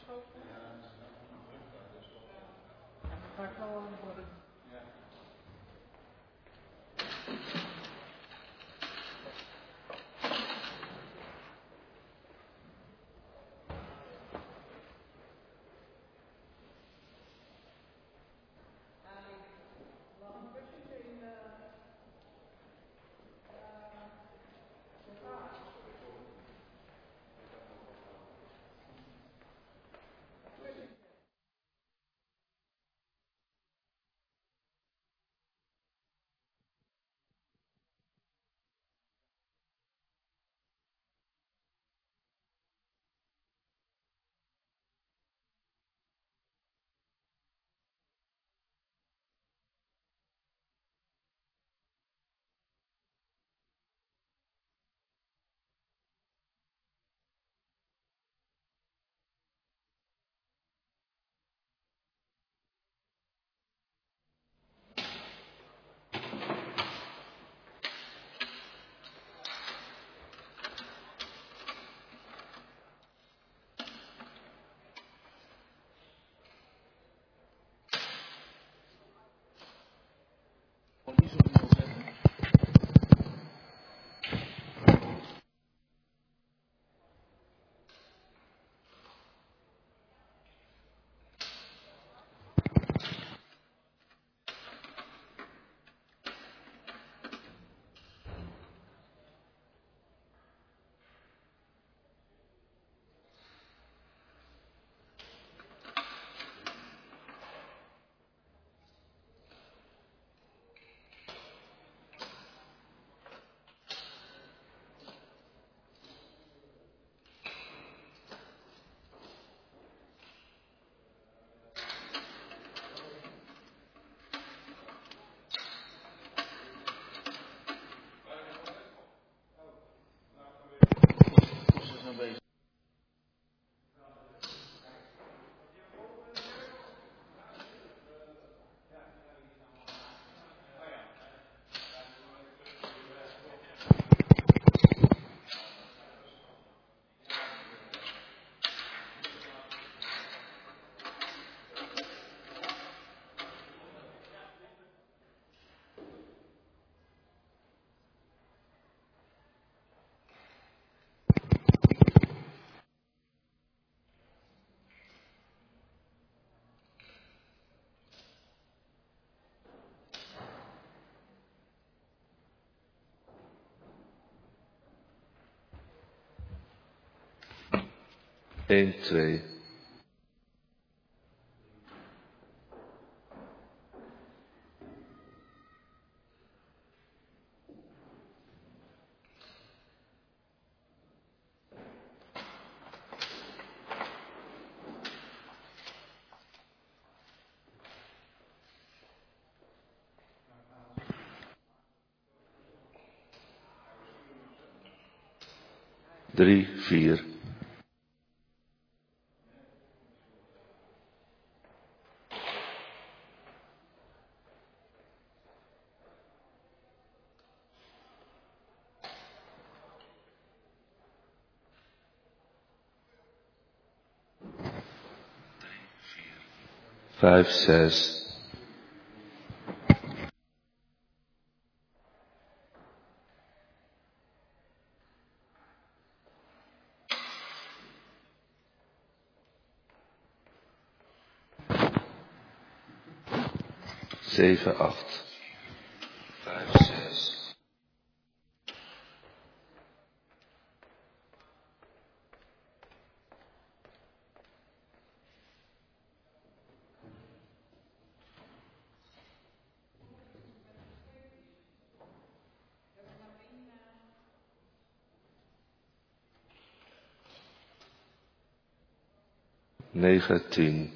één, twee. Drie, vier. Vijf, zes. Zeven, acht. Vijf, zes. Negen, tien.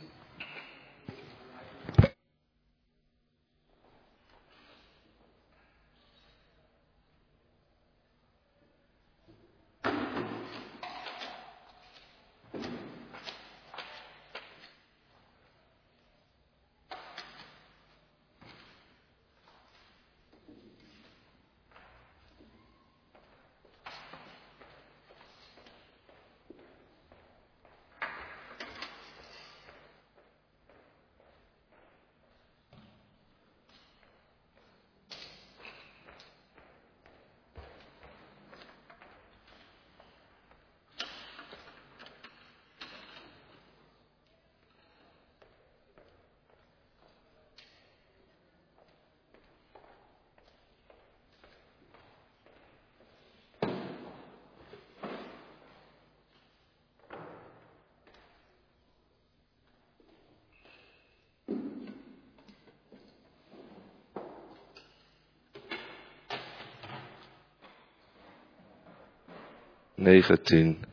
negentien,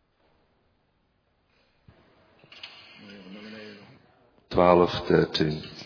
twaalf, dertien.